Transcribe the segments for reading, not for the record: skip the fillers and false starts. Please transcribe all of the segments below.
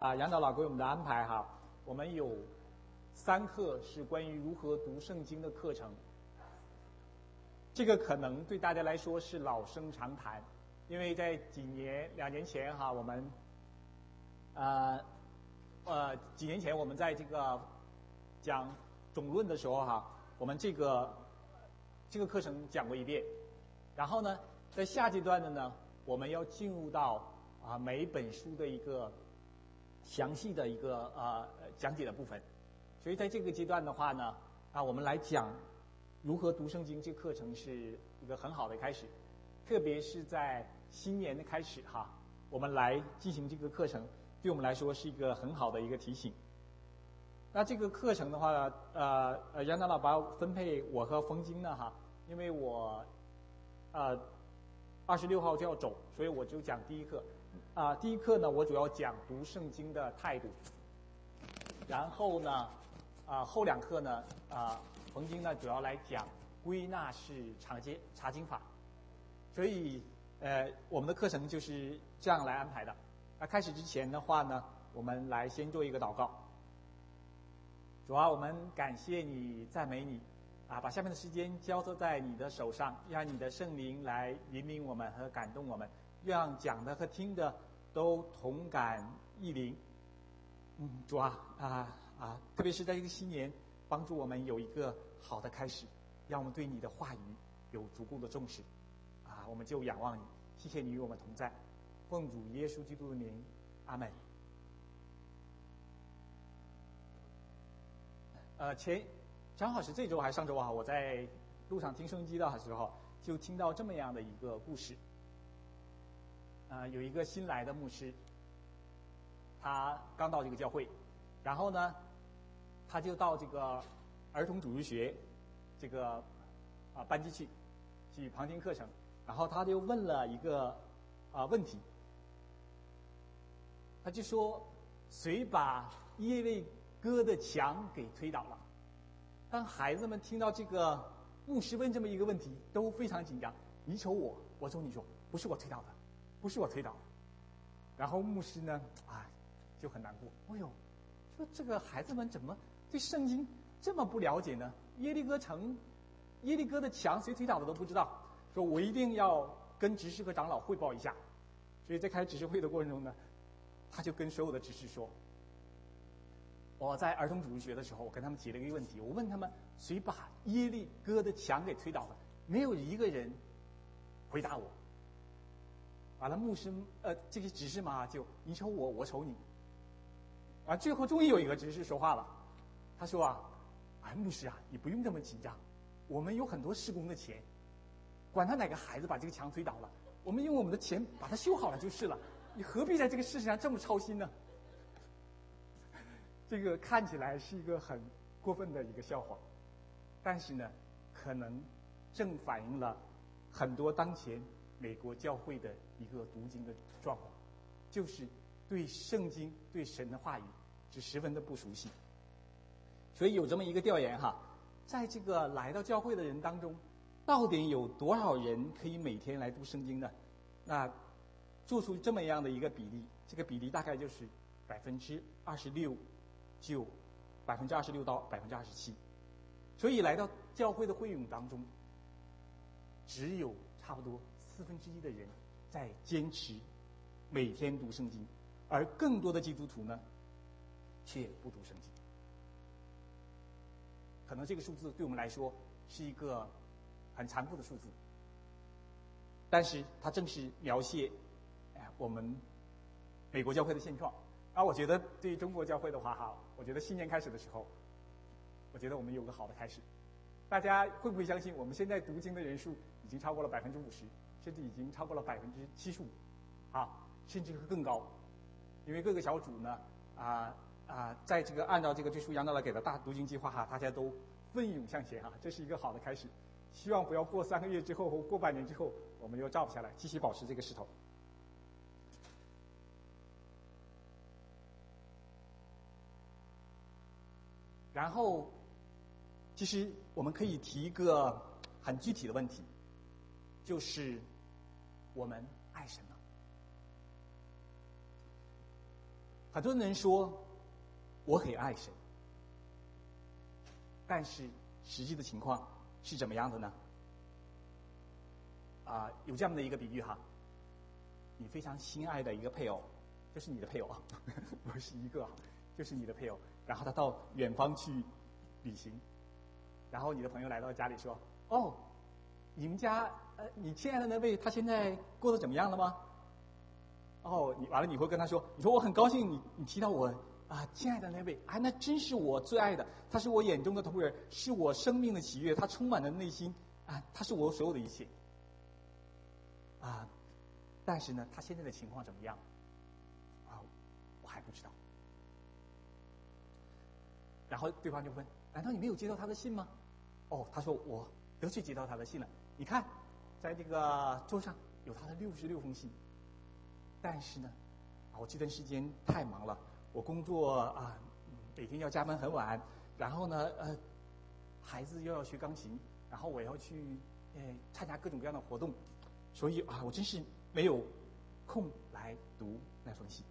杨导老给我们的安排哈，我们有3课是关于如何读圣经的课程。这个可能对大家来说是老生常谈，因为在2年前哈，我们几年前我们在这个讲总论的时候哈，我们这个课程讲过一遍。然后呢，在下阶段的呢，我们要进入到每一本书的一个详细的一个讲解的部分。所以在这个阶段的话呢，我们来讲如何读圣经，这个课程是一个很好的开始。特别是在新年的开始哈，我们来进行这个课程，对我们来说是一个很好的一个提醒。那这个课程的话，杨长老把分配我和冯晶呢哈，因为我26号就要走，所以我就讲第一课。第一课呢，我主要讲读圣经的态度。然后呢，后2课呢，冯晶呢主要来讲归纳式查经法。所以我们的课程就是这样来安排的。那开始之前的话呢，我们来先做一个祷告。主啊，我们感谢你，赞美你，把下面的时间交托在你的手上，让你的圣灵来引领我们和感动我们，让讲的和听的都同感异灵。主啊，特别是在这个新年，帮助我们有一个好的开始，让我们对你的话语有足够的重视。我们就仰望你，谢谢你与我们同在，奉主耶稣基督的名，阿门。正好是这周还是上周啊，我在路上听收音机的时候，就听到这么样的一个故事。有一个新来的牧师，他刚到这个教会，然后呢，他就到这个儿童主日学这个班级去旁听课程，然后他就问了一个问题，他就说：谁把耶利哥的墙给推倒了？当孩子们听到这个牧师问这么一个问题，都非常紧张。你瞅我，我瞅你说，不是我推倒的，不是我推倒的。然后牧师呢，就很难过。哎呦，说这个孩子们怎么对圣经这么不了解呢？耶利哥的墙谁推倒的都不知道。说我一定要跟执事和长老汇报一下。所以在开执事会的过程中呢，他就跟所有的执事说：我在儿童主日学的时候，我跟他们提了一个问题，我问他们谁把耶利哥的墙给推倒了，没有一个人回答我。完了，牧师这些执事嘛，就你瞅我，我瞅你。最后终于有一个执事说话了，他说牧师你不用这么紧张，我们有很多施工的钱，管他哪个孩子把这个墙推倒了，我们用我们的钱把它修好了就是了，你何必在这个事情上这么操心呢？这个看起来是一个很过分的一个笑话，但是呢，可能正反映了很多当前美国教会的一个读经的状况，就是对圣经、对神的话语是十分的不熟悉。所以有这么一个调研哈，在这个来到教会的人当中，到底有多少人可以每天来读圣经呢？那做出这么样的一个比例，这个比例大概就是26%就26%到27%，所以来到教会的会勇当中，只有差不多1/4的人在坚持每天读圣经，而更多的基督徒呢，却不读圣经。可能这个数字对我们来说是一个很残酷的数字，但是它正是描写我们美国教会的现状。我觉得对于中国教会的话我觉得新年开始的时候，我觉得我们有个好的开始。大家会不会相信，我们现在读经的人数已经超过了50%，甚至已经超过了75%，甚至会更高。因为各个小组呢，在这个按照这个最初杨导来给的大读经计划大家都奋勇向前这是一个好的开始。希望不要过3个月之后或过半年之后，我们又照不下来，继续保持这个势头。然后，其实我们可以提一个很具体的问题，就是我们爱什么？ 很多人说我很爱神，但是实际的情况是怎么样的呢？有这样的一个比喻哈，你非常心爱的一个配偶，就是你的配偶，不是一个，就是你的配偶，然后他到远方去旅行，然后你的朋友来到家里说：“哦，你们家你亲爱的那位他现在过得怎么样了吗？”哦，你会跟他说：“你说我很高兴你提到我亲爱的那位，那真是我最爱的，他是我眼中的瞳人，是我生命的喜悦，他充满了内心他是我所有的一切。”但是呢，他现在的情况怎么样？我还不知道。然后对方就问：“难道你没有接到他的信吗？”他说：“我得去接到他的信了。你看，在这个桌上有他的66封信。但是呢，我这段时间太忙了，我工作每天要加班很晚，然后呢，孩子又要学钢琴，然后我要去参加各种各样的活动，所以我真是没有空来读那封信。”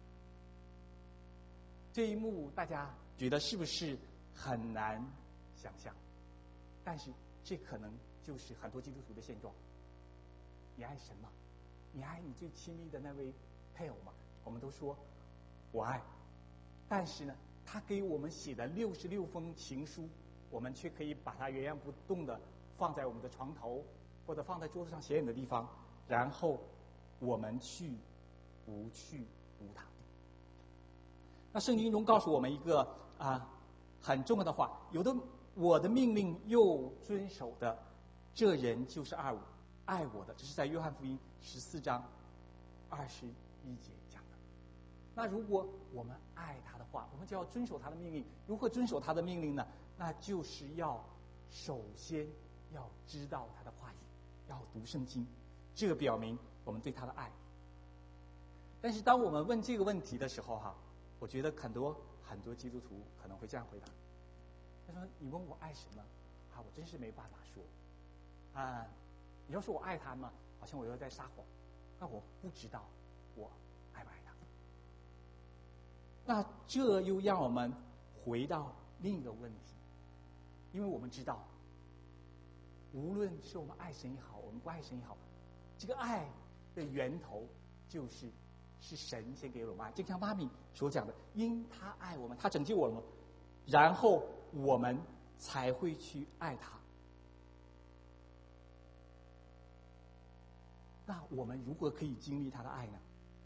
这一幕大家觉得是不是很难想象？但是这可能就是很多基督徒的现状。你爱神吗？你爱你最亲密的那位配偶吗？我们都说我爱，但是呢，他给我们写的66封情书，我们却可以把它原样不动的放在我们的床头，或者放在桌子上显眼的地方，然后我们不去读它。那圣经中告诉我们一个很重要的话：有的我的命令又遵守的，这人就是爱我的。这是在约翰福音14章21节讲的。那如果我们爱他的话，我们就要遵守他的命令。如何遵守他的命令呢？那就是要首先要知道他的话语，要读圣经，这个表明我们对他的爱。但是当我们问这个问题的时候我觉得很多基督徒可能会这样回答：他说，你问我爱神吗？我真是没办法说。你要说我爱他吗？好像我又在撒谎。那我不知道我爱不爱他。那这又让我们回到另一个问题，因为我们知道，无论是我们爱神也好，我们不爱神也好，这个爱的源头是神先给我们爱。就像妈咪所讲的，因他爱我们，他拯救我们，然后我们才会去爱他。那我们如何可以经历他的爱呢？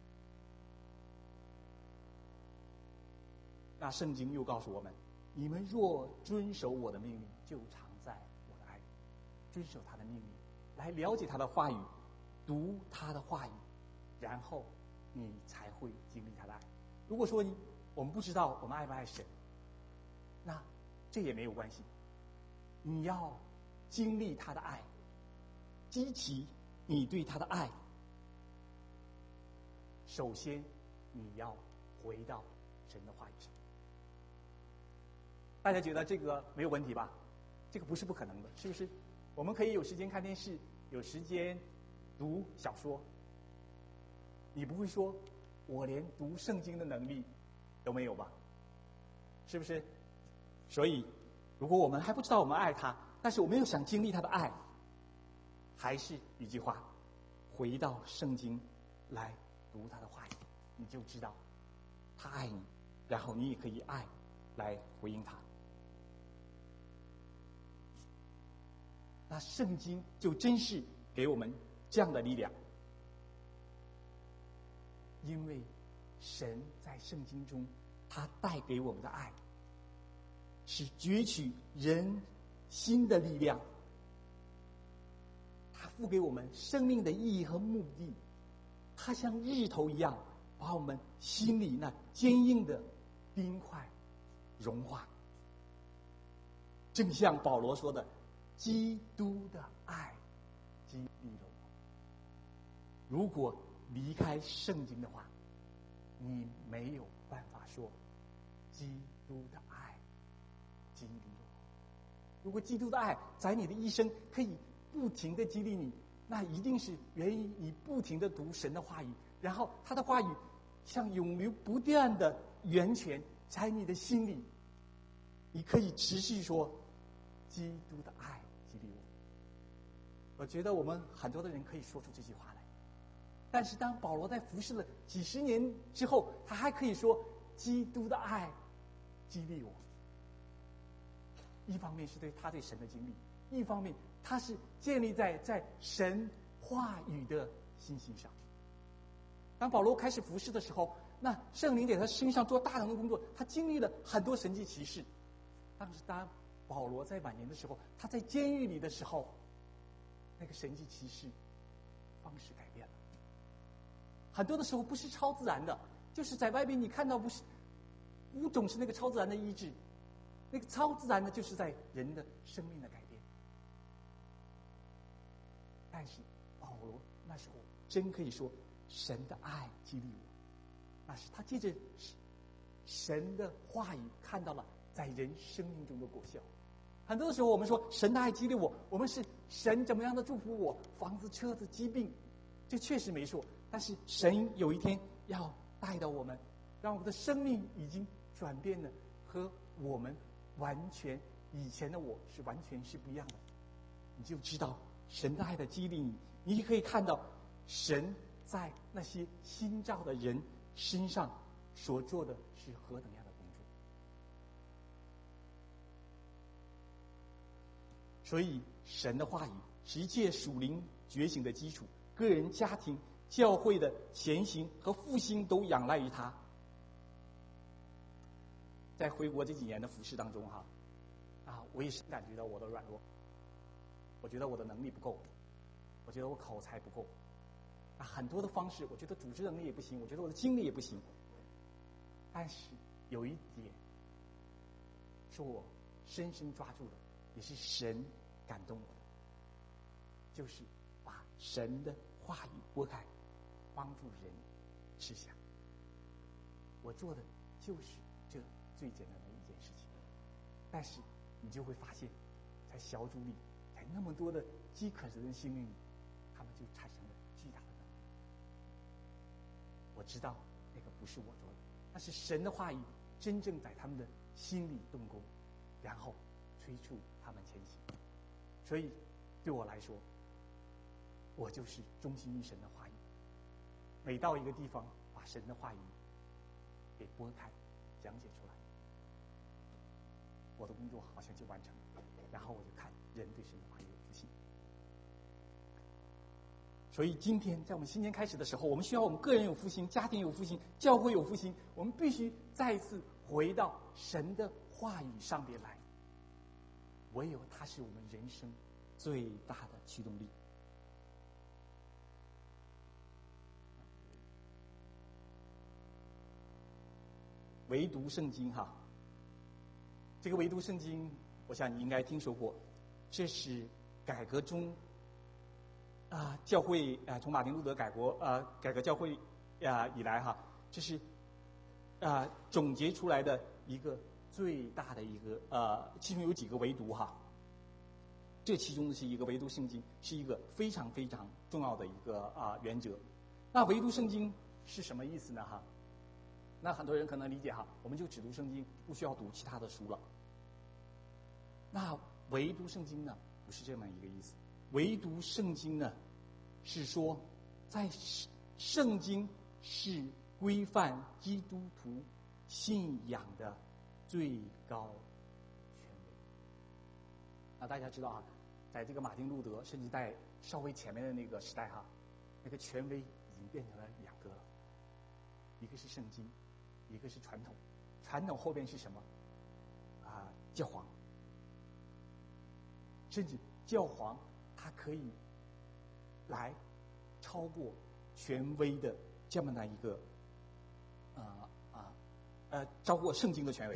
那圣经又告诉我们：你们若遵守我的命令，就常在我的爱里。遵守他的命令，来了解他的话语，读他的话语，然后你才会经历他的爱。如果说我们不知道我们爱不爱神，那这也没有关系。你要经历他的爱，激起你对他的爱，首先你要回到神的话语上。大家觉得这个没有问题吧？这个不是不可能的，是不是？我们可以有时间看电视，有时间读小说。你不会说我连读圣经的能力都没有吧？是不是？所以如果我们还不知道我们爱他，但是我们又想经历他的爱，还是一句话，回到圣经来读他的话语，你就知道他爱你，然后你也可以爱来回应他。那圣经就真是给我们这样的力量，因为神在圣经中他带给我们的爱是攫取人心的力量，他付给我们生命的意义和目的，他像日头一样把我们心里那坚硬的冰块融化。正像保罗说的，基督的爱激励了我。如果离开圣经的话，你没有办法说基督的爱激励了我。如果基督的爱在你的一生可以不停的激励你，那一定是源于你不停的读神的话语，然后他的话语像永流不断的源泉在你的心里，你可以持续说，基督的爱激励我。我觉得我们很多的人可以说出这句话来，但是当保罗在服侍了几十年之后，他还可以说，基督的爱激励我。一方面是他对神的经历，一方面他是建立在神话语的信心上。当保罗开始服侍的时候，那圣灵在他身上做大能的工作，他经历了很多神迹奇事。但是当保罗在晚年的时候，他在监狱里的时候，那个神迹奇事方式改变了。很多的时候不是超自然的，就是在外边你看到不是总是那个超自然的医治，那个超自然的就是在人的生命的改变。但是保罗那时候真可以说，神的爱激励我，那是他借着神的话语看到了在人生命中的果效。很多的时候我们说神的爱激励我，我们是神怎么样的祝福我，房子车子疾病，这确实没错。但是神有一天要带到我们，让我们的生命已经转变了，和我们完全以前的我是完全是不一样的。你就知道神的爱的激励你，你也可以看到神在那些新造的人身上所做的是何等样的工作。所以神的话语是一切属灵觉醒的基础，个人、家庭、教会的前行和复兴都仰赖于他。在回国这几年的服事当中我也是感觉到我的软弱，我觉得我的能力不够，我觉得我口才不够，很多的方式，我觉得组织能力也不行，我觉得我的精力也不行。但是有一点是我深深抓住的，也是神感动我的，就是把神的话语拨开，帮助人吃下。我做的就是这最简单的一件事情，但是你就会发现，在小组里，在那么多的饥渴的人心里，他们就产生了巨大的能力。我知道那个不是我做的，那是神的话语真正在他们的心里动工，然后催促他们前行。所以对我来说，我就是忠心于神的话语，每到一个地方，把神的话语给拨开讲解出来，我的工作好像就完成了。然后我就看人对神的话语有复兴。所以今天在我们新年开始的时候，我们需要我们个人有复兴，家庭有复兴，教会有复兴，我们必须再一次回到神的话语上边来，唯有它是我们人生最大的驱动力。唯独圣经这个唯独圣经，我想你应该听说过，这是改革中教会从马丁路德改革教会以来这是总结出来的一个最大的一个其中有几个唯独这其中的是一个唯独圣经，是一个非常非常重要的一个原则。那唯独圣经是什么意思呢那很多人可能理解我们就只读圣经，不需要读其他的书了。那唯独圣经呢，不是这么一个意思。唯独圣经呢，是说在圣经是规范基督徒信仰的最高权威。那大家知道在这个马丁路德甚至在稍微前面的那个时代那个权威已经变成了两个了，一个是圣经，一个是传统。传统后边是什么教皇。甚至教皇他可以来超过权威的这么的一个超过圣经的权威。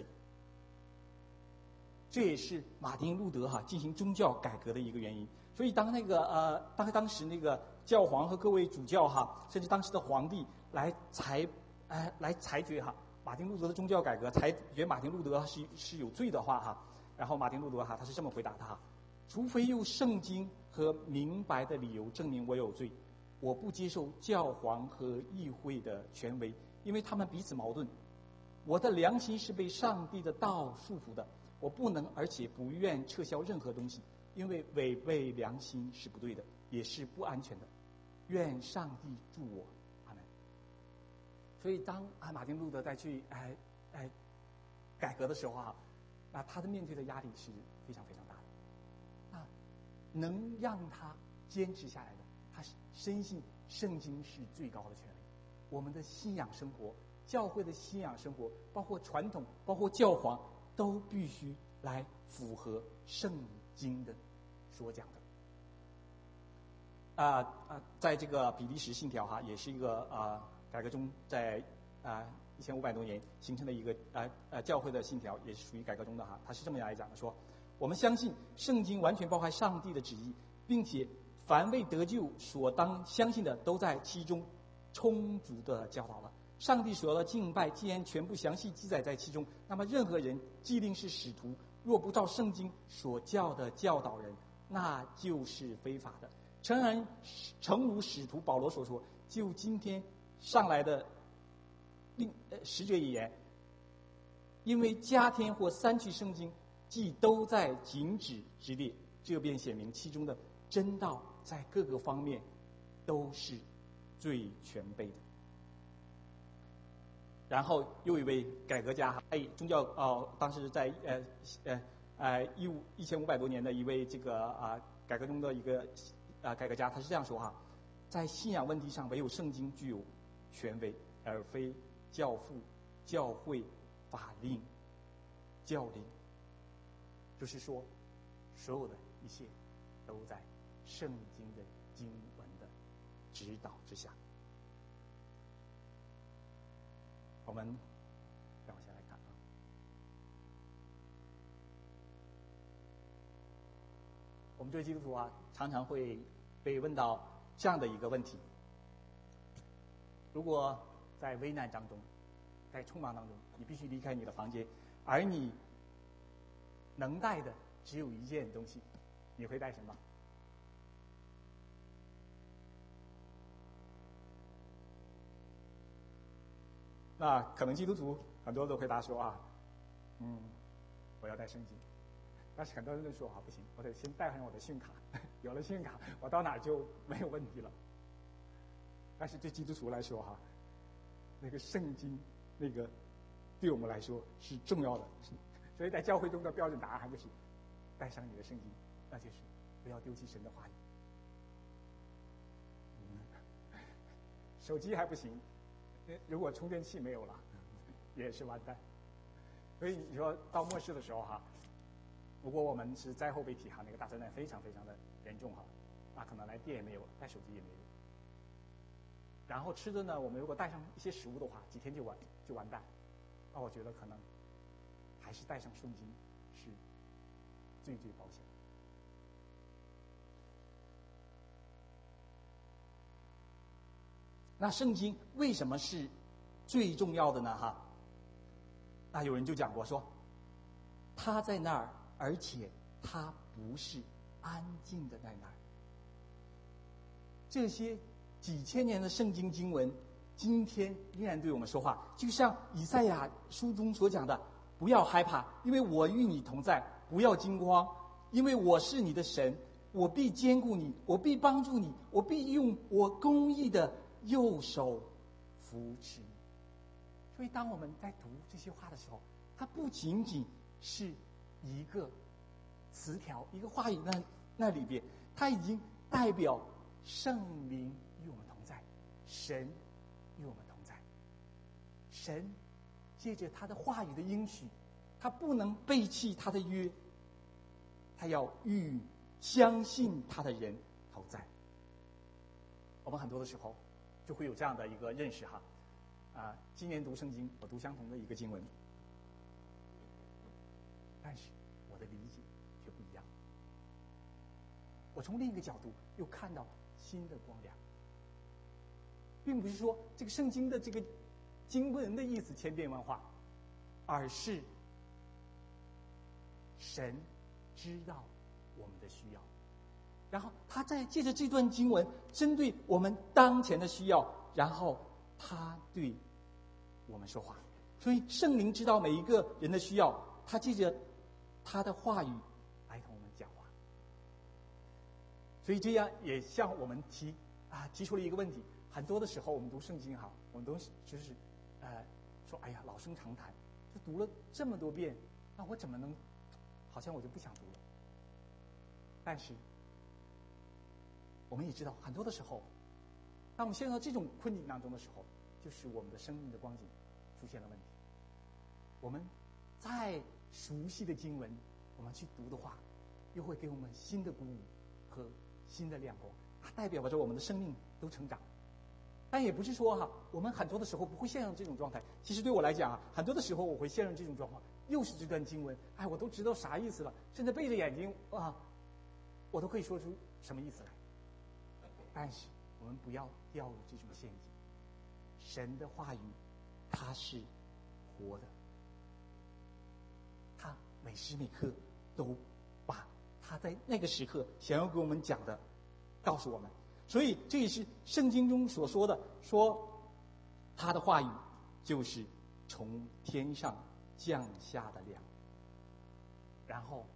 这也是马丁路德进行宗教改革的一个原因。所以当当时那个教皇和各位主教甚至当时的皇帝来裁决马丁路德的宗教改革，裁决马丁路德是有罪的话然后马丁路德他是这么回答的除非用圣经和明白的理由证明我有罪，我不接受教皇和议会的权威， 因为他们彼此矛盾。我的良心是被上帝的道束缚的，我不能而且不愿撤销任何东西，因为违背良心是不对的，也是不安全的。愿上帝助我，阿门。所以当马丁路德再去改革的时候他的面对的压力是非常非常大的。能让他坚持下来的，他深信圣经是最高的权威。我们的信仰生活，教会的信仰生活，包括传统，包括教皇，都必须来符合圣经的所讲的。在这个比利时信条也是一个改革中在1500多年形成的一个教会的信条，也是属于改革中的它是这么样来讲的，说我们相信圣经完全包含上帝的旨意，并且凡为得救所当相信的都在其中充足的教导了。上帝所要的敬拜既然全部详细记载在其中，那么任何人既定是使徒，若不照圣经所教的教导人，那就是非法的。诚如使徒保罗所说，就今天上来的使者也言，因为加添或删去圣经既都在禁止之列，这便显明其中的真道在各个方面都是最全备的。然后又有一位改革家，宗教当时在1500多年的一位这个改革中的一个改革家，他是这样说在信仰问题上，唯有圣经具有权威，而非教父、教会、法令、教令。就是说，所有的一切都在圣经的经文的指导之下。我们再往下来看我们作为基督徒常常会被问到这样的一个问题：如果在危难当中，在匆忙当中，你必须离开你的房间，而你能带的只有一件东西，你会带什么？那可能基督徒很多都回答说我要带圣经。但是很多人都说不行，我得先带上我的信用卡，有了信用卡，我到哪儿就没有问题了。但是对基督徒来说那个圣经那个对我们来说是重要的，所以在教会中的标准答案还就是带上你的圣经，那就是不要丢弃神的话语。手机还不行，如果充电器没有了，也是完蛋。所以你说到末世的时候如果我们是灾后被体那个大灾难非常非常的严重那可能连电也没有，带手机也没有。然后吃的呢，我们如果带上一些食物的话，几天就完蛋。那我觉得可能还是带上圣经是最保险。那圣经为什么是最重要的呢？那有人就讲过说，他在那儿，而且他不是安静的在那儿。这些几千年的圣经经文，今天依然对我们说话，就像以赛亚书中所讲的：不要害怕，因为我与你同在；不要惊慌，因为我是你的神，我必坚固你，我必帮助你，我必用我公义的右手扶持你。所以当我们在读这些话的时候，它不仅仅是一个词条，一个话语那里边，它已经代表圣灵与我们同在，神与我们同在。神借着他的话语的应许，他不能背弃他的约，他要与相信他的人同在。我们很多的时候就会有这样的一个认识今年读圣经，我读相同的一个经文，但是我的理解却不一样。我从另一个角度又看到新的光亮，并不是说这个圣经的这个经文的意思千变万化，而是神知道我们的需要，然后他在借着这段经文针对我们当前的需要，然后他对我们说话。所以圣灵知道每一个人的需要，他借着他的话语来同我们讲话。所以这样也向我们提出了一个问题：很多的时候我们读圣经哈，我们都就是说哎呀老生常谈，就读了这么多遍，那我怎么能好像我就不想读了？但是我们也知道，很多的时候，当我们陷入到这种困境当中的时候，就是我们的生命的光景出现了问题。我们再熟悉的经文，我们去读的话，又会给我们新的鼓舞和新的亮光，它代表着我们的生命都成长。但也不是说哈，我们很多的时候不会陷入这种状态。其实对我来讲啊，很多的时候我会陷入这种状况，又是这段经文，哎，我都知道啥意思了，甚至闭着眼睛啊，我都可以说出什么意思来。但是我们不要掉入这种陷阱。神的话语，它是活的，他每时每刻都把他在那个时刻想要给我们讲的告诉我们。所以这也是圣经中所说的，说他的话语就是从天上降下的粮。然后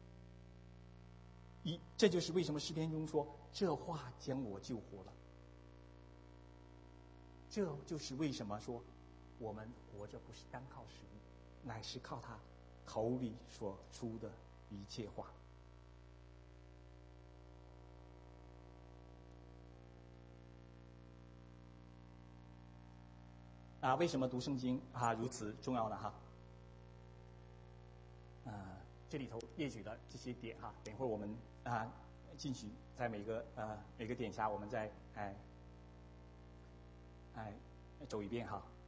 这就是为什么诗篇中说这话将我救活了。这就是为什么说我们活着不是单靠食物，乃是靠他口里所出的一切话。为什么读圣经如此重要呢？这里头列举的这些点等一会儿我们进去在每个点下我们再走一遍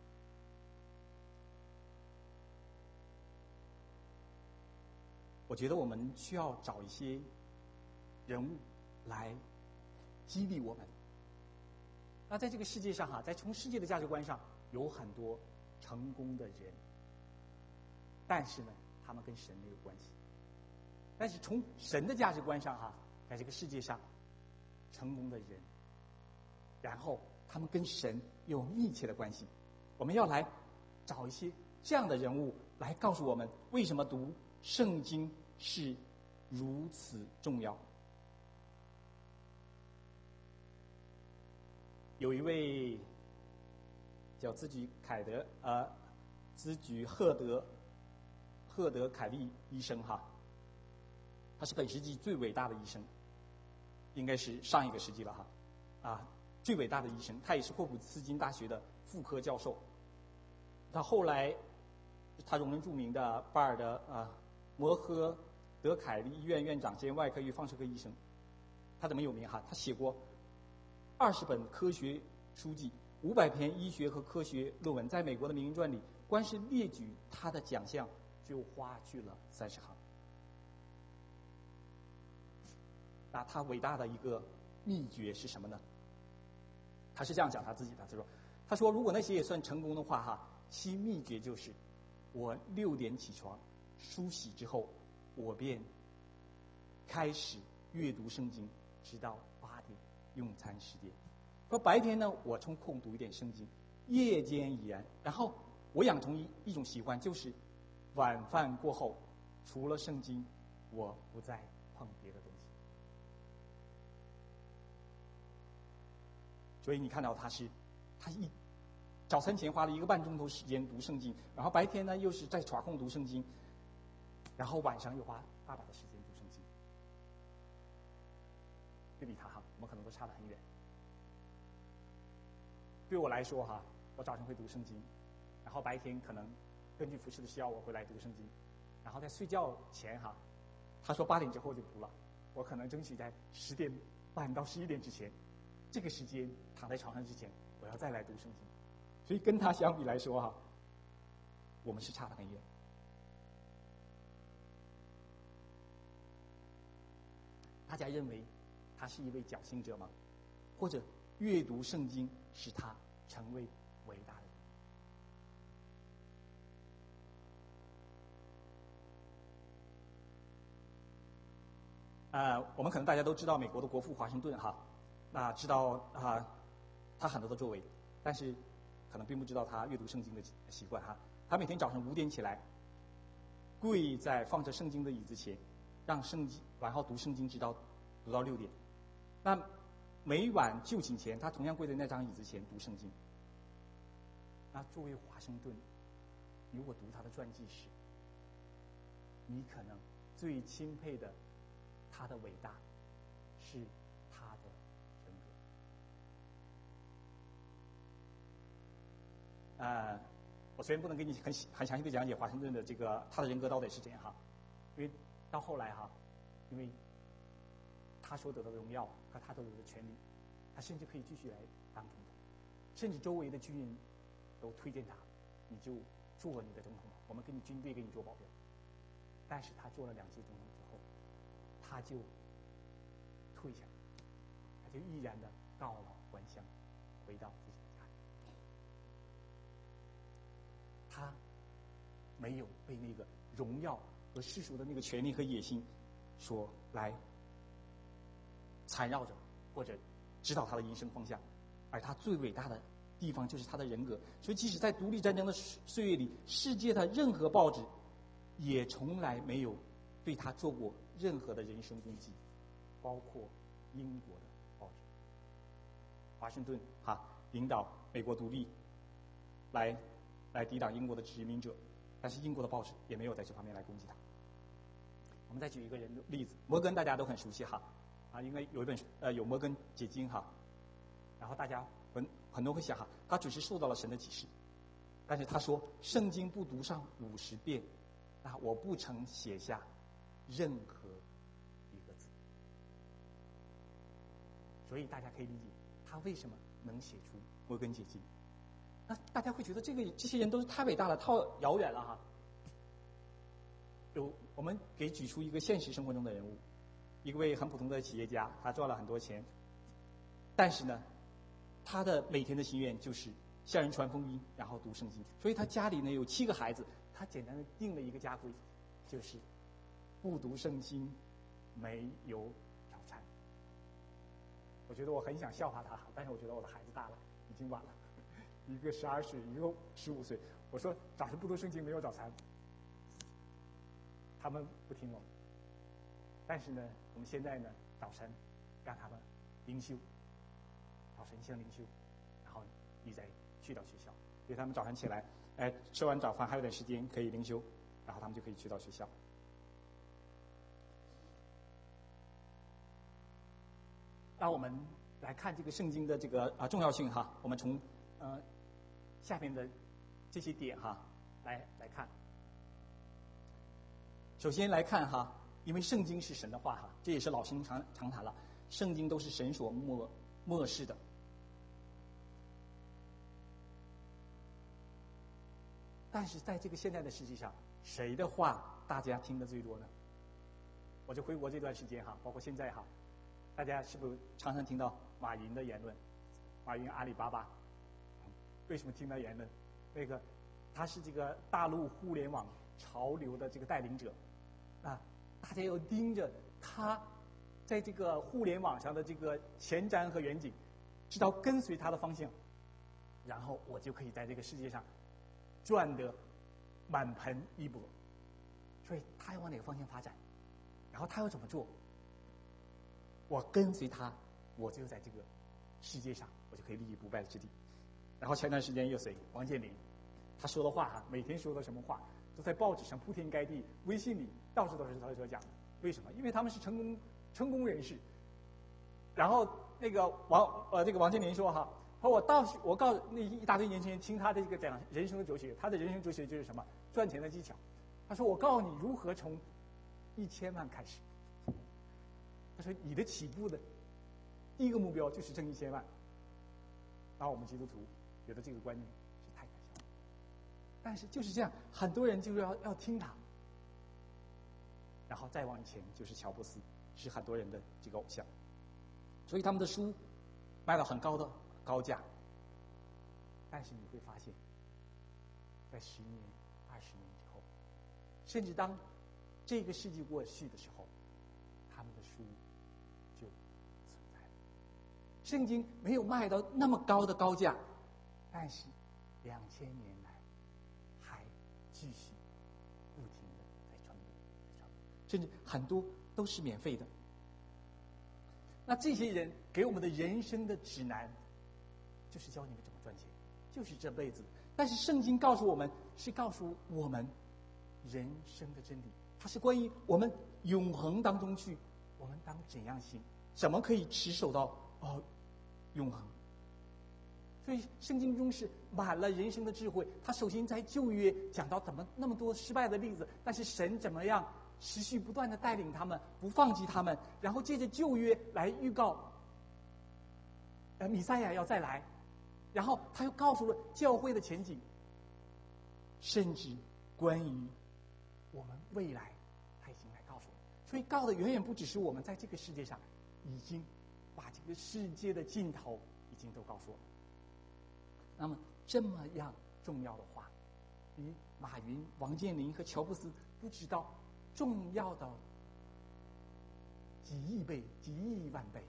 我觉得我们需要找一些人物来激励我们。那在这个世界上在从世界的价值观上，有很多成功的人，但是呢，他们跟神没有关系。但是从神的价值观上在这个世界上，成功的人，然后他们跟神有密切的关系。我们要来找一些这样的人物来告诉我们，为什么读圣经是如此重要。有一位叫兹举赫德凯利医生他是本世纪最伟大的医生，应该是上一个世纪了最伟大的医生。他也是霍普斯金大学的妇科教授。他后来他荣膺著名的巴尔的摩诃德凯利医院院长兼外科与放射科医生。他怎么有名他写过20本科学书籍，500篇医学和科学论文，在美国的名人传里，光是列举他的奖项就花去了30行。那他伟大的一个秘诀是什么呢？他是这样讲他自己的，他说如果那些也算成功的话其秘诀就是我6点起床，梳洗之后，我便开始阅读圣经，直到8点用餐时间。说白天呢，我抽空读一点圣经，夜间已然。然后我养成一种习惯，就是晚饭过后，除了圣经，我不再碰别的东西。所以你看到他早餐前花了1个半钟头时间读圣经，然后白天呢又是在耍空读圣经，然后晚上又花大把的时间读圣经。对比他我们可能都差得很远。对我来说我早上会读圣经，然后白天可能根据服侍的需要我会来读圣经，然后在睡觉前他说8点之后就读了，我可能争取在10点半到11点之前，这个时间躺在床上之前，我要再来读圣经。所以跟他相比来说我们是差得很远。大家认为他是一位侥幸者吗？或者阅读圣经使他成为伟大的人？我们可能大家都知道美国的国父华盛顿知道他很多的作为，但是可能并不知道他阅读圣经的习惯哈。他每天早上5点起来，跪在放着圣经的椅子前，让圣经，然后读圣经读到6点。那每晚就寝前，他同样跪在那张椅子前读圣经。那作为华盛顿，如果读他的传记时，你可能最钦佩的他的伟大是他的人格。我虽然不能给你很详细的讲解华盛顿的这个他的人格到底是怎样哈，因为到后来哈，因为他所得到的荣耀和他得到的权利，他甚至可以继续来当总统，甚至周围的军人都推荐他，你就做你的总统吧，我们给你军队给你做保镖。但是他做了2届总统之后，他就退下来，他就毅然的告老还乡，回到自己的家里。他没有被那个荣耀和世俗的那个权利和野心所来缠绕着，或者指导他的人生方向。而他最伟大的地方就是他的人格。所以即使在独立战争的岁月里，世界的任何报纸也从来没有对他做过任何的人身攻击，包括英国的报纸。华盛顿领导美国独立，来抵挡英国的殖民者，但是英国的报纸也没有在这方面来攻击他。我们再举一个人的例子，摩根大家都很熟悉应该有一本有摩根解经然后大家很多会想他只是受到了神的启示，但是他说圣经不读上50遍，那我不曾写下任何一个字。所以大家可以理解他为什么能写出摩根解经。那大家会觉得这些人都是太伟大了，太遥远了我们给举出一个现实生活中的人物，一位很普通的企业家，他赚了很多钱，但是呢，他的每天的心愿就是向人传福音，然后读圣经。所以他家里呢有7个孩子，他简单的定了一个家规，就是不读圣经，没有早餐。我觉得我很想笑话他，但是我觉得我的孩子大了，已经晚了，一个12岁，一个15岁。我说早上不读圣经，没有早餐，他们不听我。但是呢，我们现在呢，早晨让他们灵修，早晨先灵修，然后你再去到学校。所以他们早上起来，吃完早饭还有点时间可以灵修，然后他们就可以去到学校。那我们来看这个圣经的这个重要性我们从下面的这些点来看。首先来看因为圣经是神的话这也是老生常谈了，圣经都是神所默示的。但是在这个现在的世界上，谁的话大家听得最多呢？我就回国这段时间包括现在大家是不是常常听到马云的言论？马云阿里巴巴，为什么听到言论？他是这个大陆互联网潮流的这个带领者大家要盯着他在这个互联网上的这个前瞻和远景，知道跟随他的方向，然后我就可以在这个世界上赚得满盆一钵。所以他要往哪个方向发展，然后他要怎么做，我跟随他，我就在这个世界上我就可以立于不败之地。然后前段时间又谁？王健林，他说的话每天说的什么话都在报纸上铺天盖地，微信里到处都是他所讲的。为什么？因为他们是成功人士。然后这个王健林说我告诉那一大堆年轻人听他的这个讲人生的哲学，他的人生哲学就是什么？赚钱的技巧。他说我告诉你如何从1000万开始。他说你的起步的第一个目标就是挣1000万。然后我们基督徒觉得这个观念是太可笑了，但是就是这样，很多人就是要听他。然后再往以前就是乔布斯，是很多人的这个偶像，所以他们的书卖到很高的高价。但是你会发现，在10年、20年之后，甚至当这个世纪过去的时候，他们的书就存在了。圣经没有卖到那么高的高价，但是年来还继续不停的在传播，甚至很多都是免费的。那这些人给我们的人生的指南，就是教你们怎么赚钱，就是这辈子。但是圣经告诉我们，是告诉我们人生的真理，它是关于我们永恒当中去，我们当怎样行，怎么可以持守到永恒。所以圣经中是满了人生的智慧。他首先在旧约讲到怎么那么多失败的例子，但是神怎么样持续不断的带领他们，不放弃他们，然后借着旧约来预告弥赛亚要再来，然后他又告诉了教会的前景，甚至关于我们未来他已经来告诉我们。所以告的远远不只是我们在这个世界上已经把这个世界的尽头已经都告诉我们。那么这么样重要的话，比马云、王健林和乔布斯不知道重要的几亿倍、几亿万倍。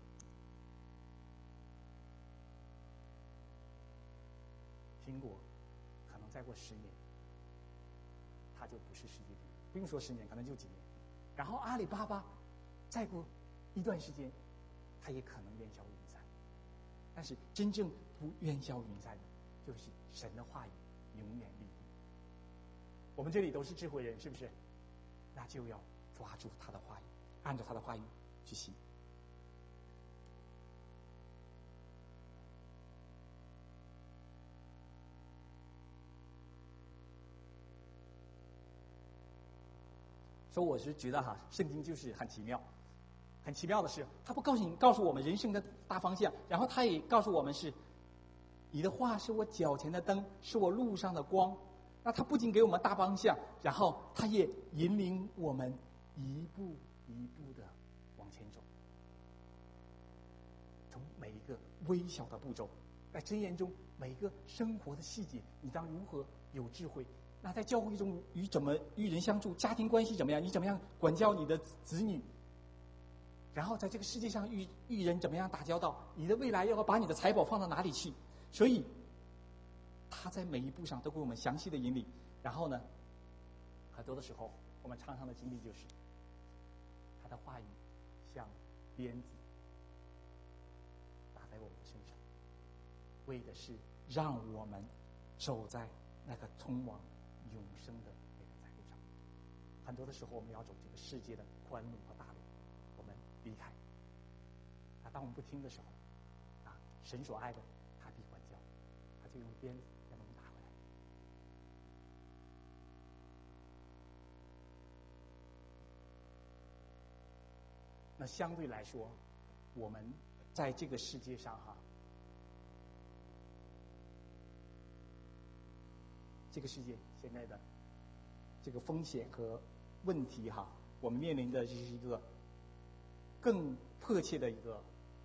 苹果可能再过10年，它就不是世界第一，不用说10年，可能就几年。然后阿里巴巴再过一段时间，它也可能烟消云散。但是真正不烟消云散的，就是神的话语永远立定。我们这里都是智慧人，是不是？那就要抓住他的话语，按照他的话语去行。所以我是觉得圣经就是很奇妙，很奇妙的是，他不告诉我们人生的大方向，然后他也告诉我们是，你的话是我脚前的灯，是我路上的光。那他不仅给我们大方向，然后他也引领我们一步一步的往前走。从每一个微小的步骤，在箴言中每一个生活的细节，你当如何有智慧？那在教会中怎么与人相处，家庭关系怎么样？你怎么样管教你的子女？然后在这个世界上与人怎么样打交道？你的未来要把你的财宝放到哪里去？所以他在每一步上都给我们详细的引领。然后呢，很多的时候我们常常的经历就是，他的话语像鞭子打在我们的身上，为的是让我们走在那个通往永生的那个窄路上。很多的时候我们要走这个世界的宽路和大路，我们离开。当我们不听的时候，神所爱的他必管教，他就用鞭子将我们打回来。那相对来说，我们在这个世界上这个世界现在的这个风险和问题我们面临的就是一个更迫切的一个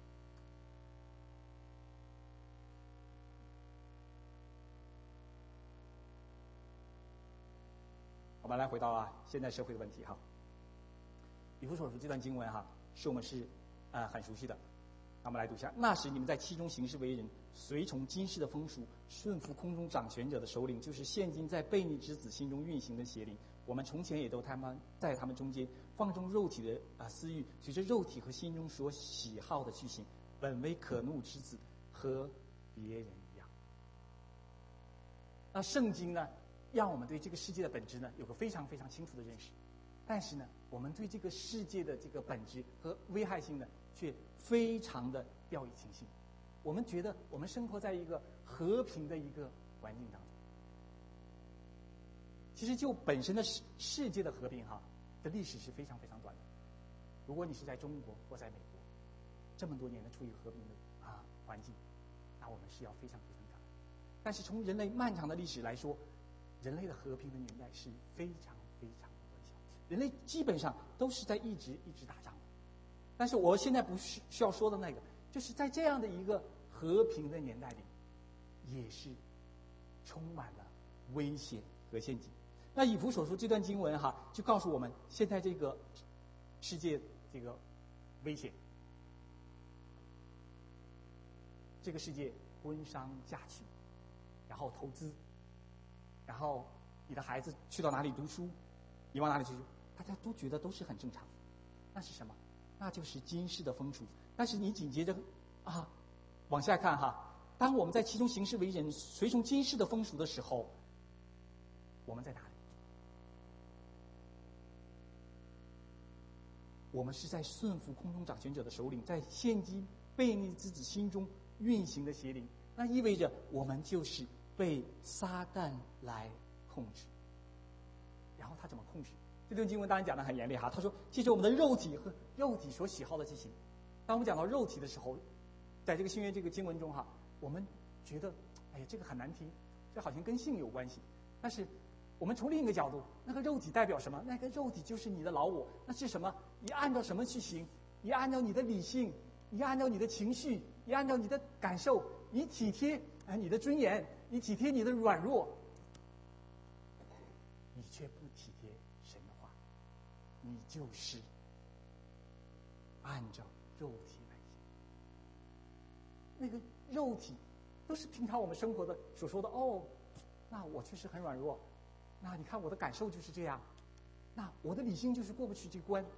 我们来回到现代社会的问题以弗所书这段经文是我们是很熟悉的。那我们来读一下：那时你们在其中行事为人，随从今世的风俗，顺服空中掌权者的首领，就是现今在悖逆之子心中运行的邪灵。我们从前也都在他们中间放纵肉体的私欲，随着肉体和心中所喜好的去行，本为可怒之子，和别人一样。那圣经呢，让我们对这个世界的本质呢有个非常非常清楚的认识，但是呢，我们对这个世界的这个本质和危害性呢，却非常的掉以轻心。我们觉得我们生活在一个和平的一个环境当中，其实就本身的世界的和平的历史是非常非常短的。如果你是在中国或在美国，这么多年的处于和平的环境，那我们是要非常非常感恩。但是从人类漫长的历史来说，人类的和平的年代是非常非常的短小，人类基本上都是在一直打仗的。但是我现在不是需要说的那个，就是在这样的一个和平的年代里，也是充满了危险和陷阱。那以弗所书这段经文就告诉我们，现在这个世界这个危险，这个世界婚丧嫁娶， 然后投资，然后你的孩子去到哪里读书，你往哪里去，大家都觉得都是很正常。那是什么？那就是今世的风俗。但是你紧接着往下看当我们在其中行事为人，随从今世的风俗的时候，我们在哪里？我们是在顺服空中掌权者的首领，在献祭悖逆之子心中运行的邪灵。那意味着我们就是被撒旦来控制。然后他怎么控制？这段经文当然讲得很严厉他说，借着我们的肉体和肉体所喜好的这些。当我们讲到肉体的时候，在这个新约这个经文中我们觉得这个很难听，这好像跟性有关系。但是我们从另一个角度，那个肉体代表什么？那个肉体就是你的老我。那是什么？你按照什么去行？你按照你的理性，你按照你的情绪，你按照你的感受，你体贴你的尊严，你体贴你的软弱，你却不体贴神的话，你就是按照肉体来行。那个肉体都是平常我们生活的所说的那我确实很软弱，那你看我的感受就是这样，那我的理性就是过不去这关，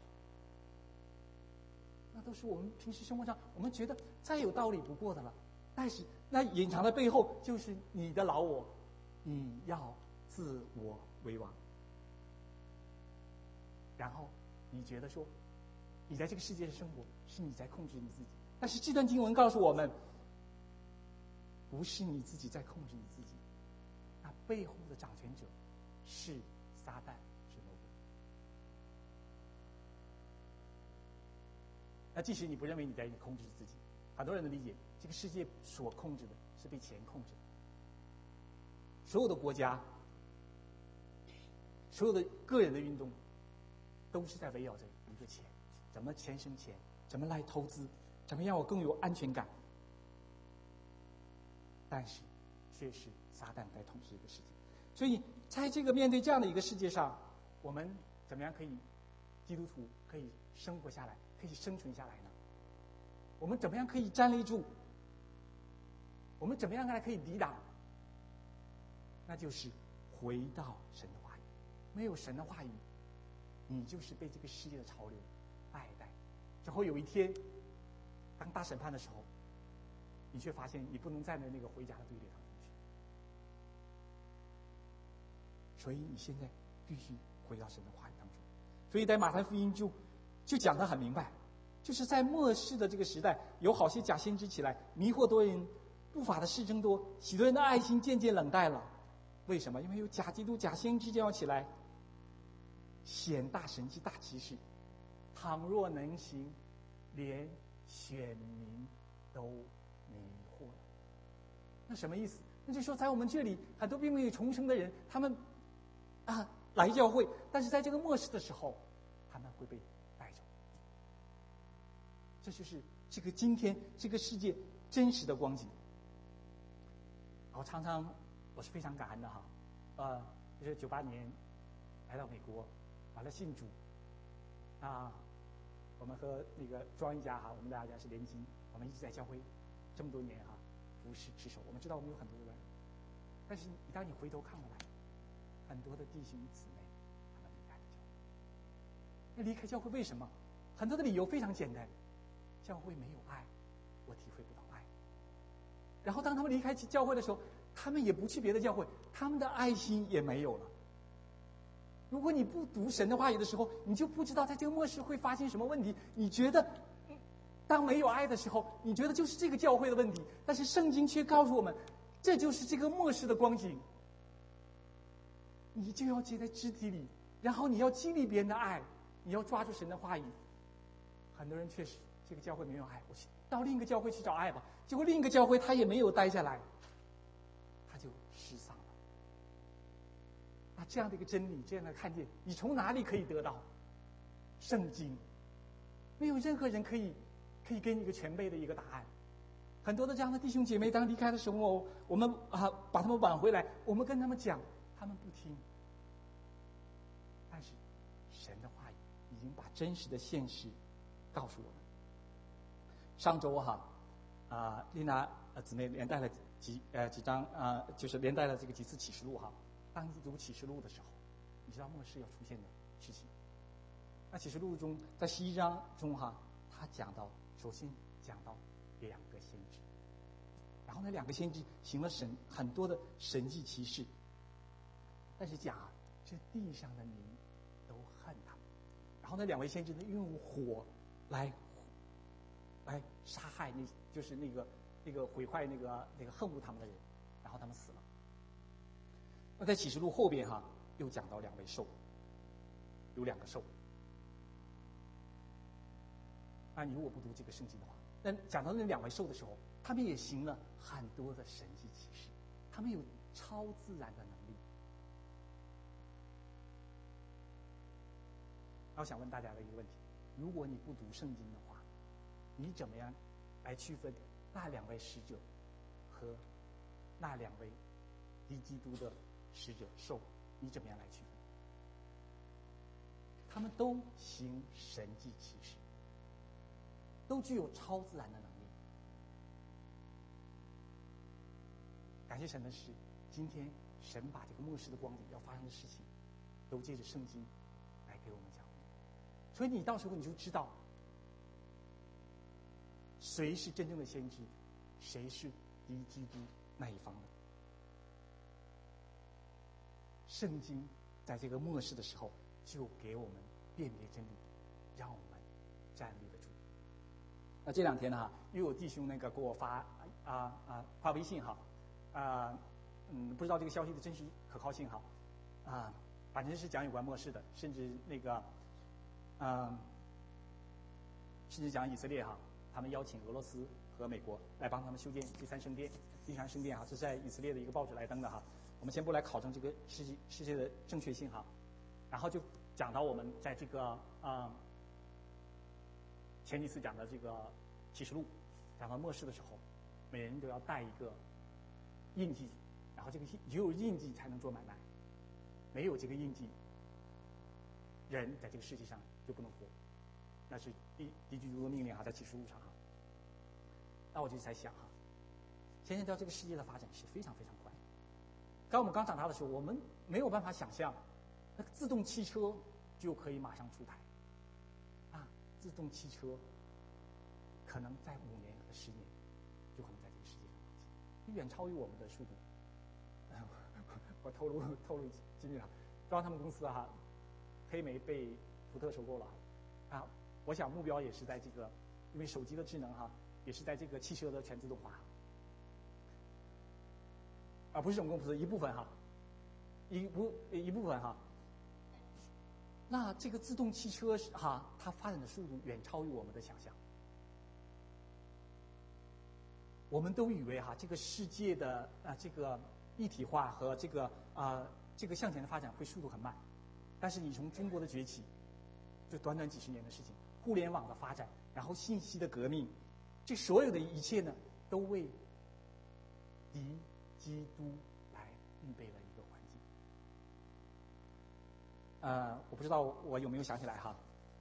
那都是我们平时生活上我们觉得再有道理不过的了。但是那隐藏的背后就是你的老我，你要自我为王，然后你觉得说你在这个世界的生活是你在控制你自己。但是这段经文告诉我们，不是你自己在控制你自己，那背后的掌权者是撒旦，是魔鬼。那即使你不认为你在控制自己，很多人的理解，这个世界所控制的是被钱控制的。所有的国家，所有的个人的运动，都是在围绕着一个钱，怎么钱生钱，怎么来投资，怎么让我更有安全感。但是却是撒旦在统治这个世界。所以在这个面对这样的一个世界上，我们怎么样可以基督徒可以生活下来，可以生存下来呢？我们怎么样可以站立住？我们怎么样才可以抵挡？那就是回到神的话语。没有神的话语，你就是被这个世界的潮流带。最后有一天，当大审判的时候，你却发现你不能站在那个回家的队列上去，所以你现在必须回到神的话语当中。所以在马太福音就讲得很明白，就是在末世的这个时代，有好些假先知起来，迷惑多人，不法的事增多，许多人的爱心渐渐冷淡了。为什么？因为有假基督、假先知将要起来，显大神迹、大奇事。倘若能行，连选民都迷惑了。那什么意思？那就是说，在我们这里很多并没有重生的人，他们来教会，但是在这个末世的时候，他们会被带走。这就是这个今天这个世界真实的光景。常常我是非常感恩的就是98年来到美国，完了信主，我们和那个庄一家我们大家是联金，我们一直在教会这么多年服侍持守。我们知道我们有很多的人，但是当你回头看过来，很多的弟兄姊妹他们离开了教会。那离开教会为什么？很多的理由非常简单，教会没有爱，我体会不到爱。然后当他们离开教会的时候，他们也不去别的教会，他们的爱心也没有了。如果你不读神的话语的时候，你就不知道在这个末世会发生什么问题。你觉得当没有爱的时候，你觉得就是这个教会的问题，但是圣经却告诉我们，这就是这个末世的光景。你就要接在肢体里，然后你要激励别人的爱，你要抓住神的话语。很多人确实这个教会没有爱，我去到另一个教会去找爱吧，结果另一个教会他也没有待下来，他就失丧了。这样的一个真理，这样的看见，你从哪里可以得到？圣经，没有任何人可以给你一个全备的一个答案。很多的这样的弟兄姐妹，当离开的时候，我们把他们挽回来，我们跟他们讲，他们不听。但是神的话语已经把真实的现实告诉我们。上周丽娜姊妹连带了几章就是连带了这个几次启示录哈。当你读启示录的时候，你知道末世要出现的事情。那启示录中，在11章中哈，他首先讲到2个先知，然后那2个先知行了很多的神迹奇事，但是讲这地上的民都恨他们，然后那2位先知呢用火来杀害就是那个毁坏那个恨恶他们的人，然后他们死了。那在启示录后边哈，又讲到2位兽，有2个兽。那你如果不读这个圣经的话，那讲到那2位兽的时候，他们也行了很多的神迹奇事，他们有超自然的能力。我想问大家的一个问题：如果你不读圣经的话，你怎么样来区分那2位使者和那2位敌基督的使者兽？你怎么样来区分？他们都行神迹奇事，都具有超自然的能力。感谢神的是，今天神把这个末世的光景要发生的事情，都借着圣经来给我们讲。所以你到时候你就知道，谁是真正的先知，谁是敌基督那一方的。圣经在这个末世的时候，就给我们辨别真理，让我们站立得住。那这2天呢，又有弟兄给我发微信哈，不知道这个消息的真实可靠性哈，反正是讲有关末世的，甚至甚至讲以色列哈，他们邀请俄罗斯和美国来帮他们修建第三圣殿哈，这是在以色列的一个报纸来登的哈。我们先不来考证这个世界的正确性哈，然后就讲到我们在这个前几次讲的这个启示录，讲到末世的时候，每人都要带一个印记，然后这个只有印记才能做买卖，没有这个印记，人在这个世界上就不能活。那是敌基督的命令哈，在启示录上哈。那我就在想哈，现在到这个世界的发展是非常非常快。我们刚长大的时候，我们没有办法想象，那个自动汽车就可以马上出台，自动汽车可能在5年和10年就可能在这个世界上发生，远超于我们的速度。我透露机密了，中央他们公司哈，黑莓被福特收购了我想目标也是在这个，因为手机的智能哈，也是在这个汽车的全自动化。不是整个公司一部分哈，一部分哈。那这个自动汽车哈，它发展的速度远超于我们的想象。我们都以为哈，这个世界的这个一体化和这个向前的发展会速度很慢，但是你从中国的崛起，就短短几十年的事情，互联网的发展，然后信息的革命，这所有的一切呢，都为敌基督来预备了一个环境。我不知道我有没有想起来哈。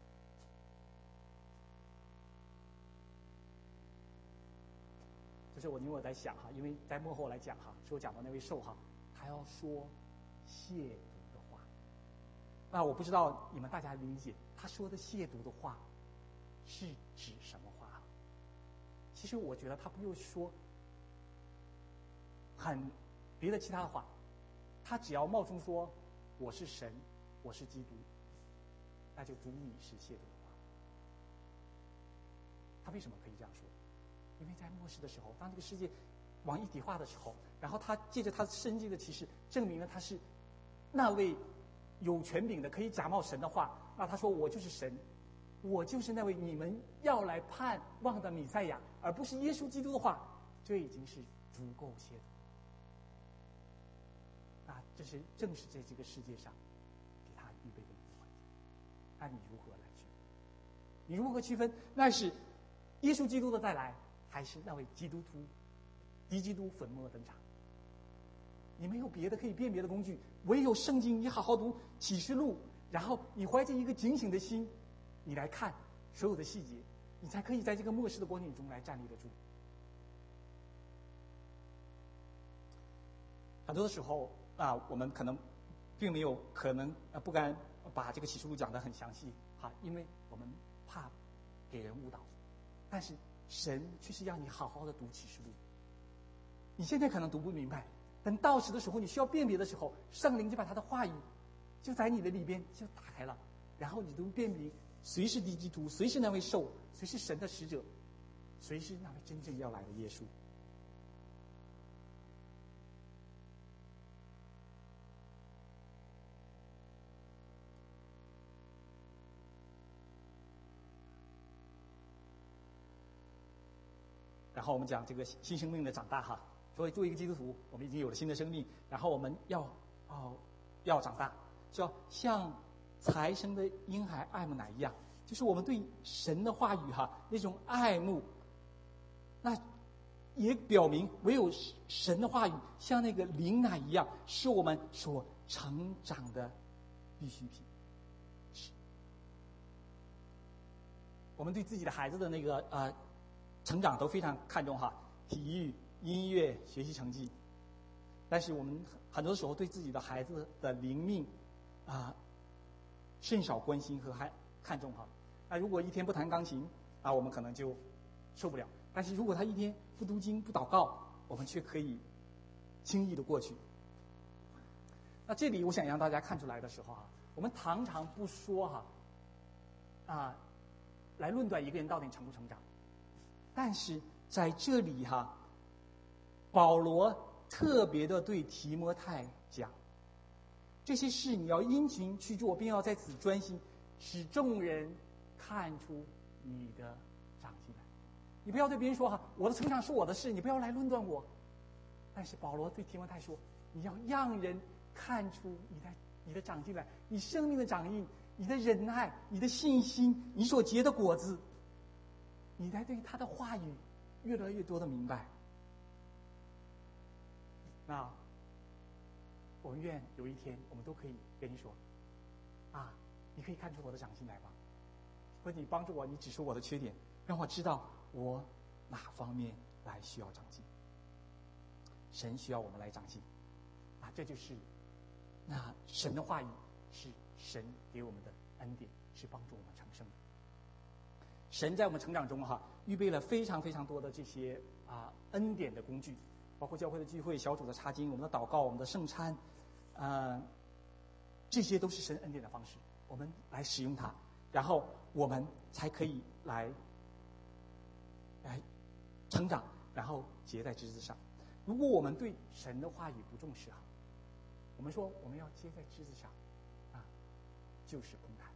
这是因为我在想哈，因为在幕后来讲哈，说讲到那位兽哈，他要说亵渎的话。那我不知道你们大家理解，他说的亵渎的话是指什么话？其实我觉得他不用说别的其他的话，他只要冒充说我是神，我是基督，那就足以是亵渎的话。他为什么可以这样说？因为在末世的时候，当这个世界往一体化的时候，然后他借着他神迹的启示，证明了他是那位有权柄的，可以假冒神的话。那他说我就是神，我就是那位你们要来盼望的弥赛亚，而不是耶稣基督的话，这已经是足够亵渎。这是正是在这个世界上给他预备的一个环境。那你如何来区分？你如何区分那是耶稣基督的再来，还是那位基督徒敌基督粉末登场？你没有别的可以辨别的工具，唯有圣经。你好好读启示录，然后你怀着一个警醒的心，你来看所有的细节，你才可以在这个末世的光景中来站立得住。 很多的时候我们可能并没有可能不敢把这个启示录讲得很详细因为我们怕给人误导。但是神却是让你好好的读启示录。你现在可能读不明白，等到时的时候你需要辨别的时候，圣灵就把他的话语就在你的里边就打开了，然后你都辨别谁是敌基督，谁是那位兽，谁是神的使者，谁是那位真正要来的耶稣。然后我们讲这个新生命的长大所以作为一个基督徒，我们已经有了新的生命，然后我们要长大，就要像才生的婴孩爱慕奶一样，就是我们对神的话语那种爱慕，那也表明唯有神的话语像那个灵奶一样，是我们所成长的必需品。我们对自己的孩子的那个成长都非常看重体育、音乐、学习成绩，但是我们很多时候对自己的孩子的灵命甚少关心和看重那如果一天不弹钢琴我们可能就受不了，但是如果他一天不读经不祷告，我们却可以轻易的过去。那这里我想让大家看出来的时候我们常常不说来论断一个人到底成不成长，但是在这里保罗特别的对提摩太讲，这些事你要殷勤去做，并要在此专心，使众人看出你的长进来。你不要对别人说我的成长是我的事，你不要来论断我。但是保罗对提摩太说，你要让人看出你的长进来，你生命的长印，你的忍耐，你的信心，你所结的果子，你才对他的话语越来越多的明白。那我们愿有一天我们都可以跟你说你可以看出我的长进来吧，或者你帮助我，你指出我的缺点，让我知道我哪方面来需要长进。神需要我们来长进这就是那神的话语是神给我们的恩典，是帮助我们成圣的。神在我们成长中预备了非常非常多的这些恩典的工具，包括教会的聚会、小组的查经、我们的祷告、我们的圣餐这些都是神恩典的方式，我们来使用它，然后我们才可以来成长，然后结在枝子上。如果我们对神的话语不重视我们说我们要结在枝子上就是空谈。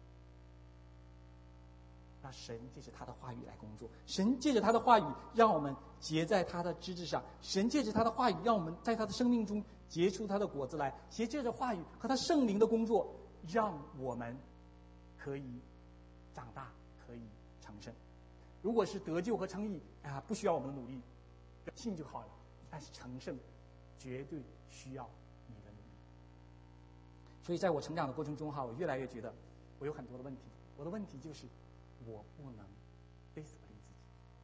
那神借着他的话语来工作，神借着他的话语让我们结在他的枝子上，神借着他的话语让我们在他的生命中结出他的果子来，借着话语和他圣灵的工作，让我们可以长大，可以成圣。如果是得救和称义不需要我们的努力，信就好了，但是成圣绝对需要你的努力。所以在我成长的过程中我越来越觉得我有很多的问题，我的问题就是我不能 discipline 自己。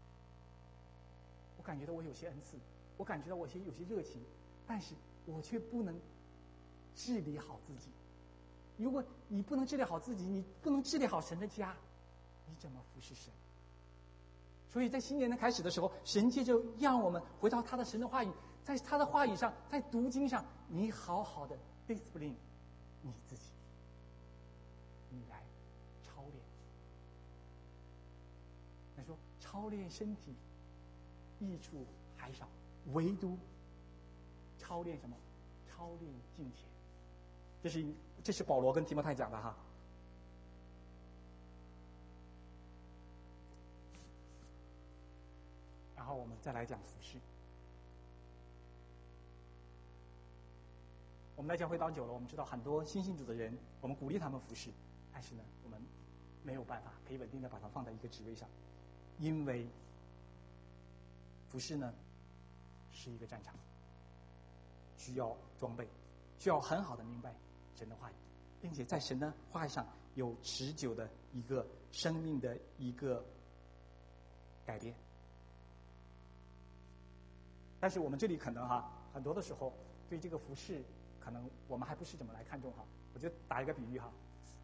我感觉到我有些恩赐，我感觉到我有些热情，但是我却不能治理好自己。如果你不能治理好自己，你不能治理好神的家，你怎么服侍神？所以在新年的开始的时候，神借着让我们回到他的神的话语，在他的话语上，在读经上，你好好的 discipline 你自己，你来操练。他说操练身体益处还少，唯独操练什么？操练敬虔。这是保罗跟提摩太讲的然后我们再来讲服事。我们来教会当久了，我们知道很多新信主的人，我们鼓励他们服事，但是呢，我们没有办法可以稳定的把它放在一个职位上，因为服事呢是一个战场，需要装备，需要很好的明白神的话语，并且在神的话语上有持久的一个生命的一个改变。但是我们这里可能很多的时候， 对这个服饰，可能我们还不是怎么来看重哈。我就打一个比喻哈，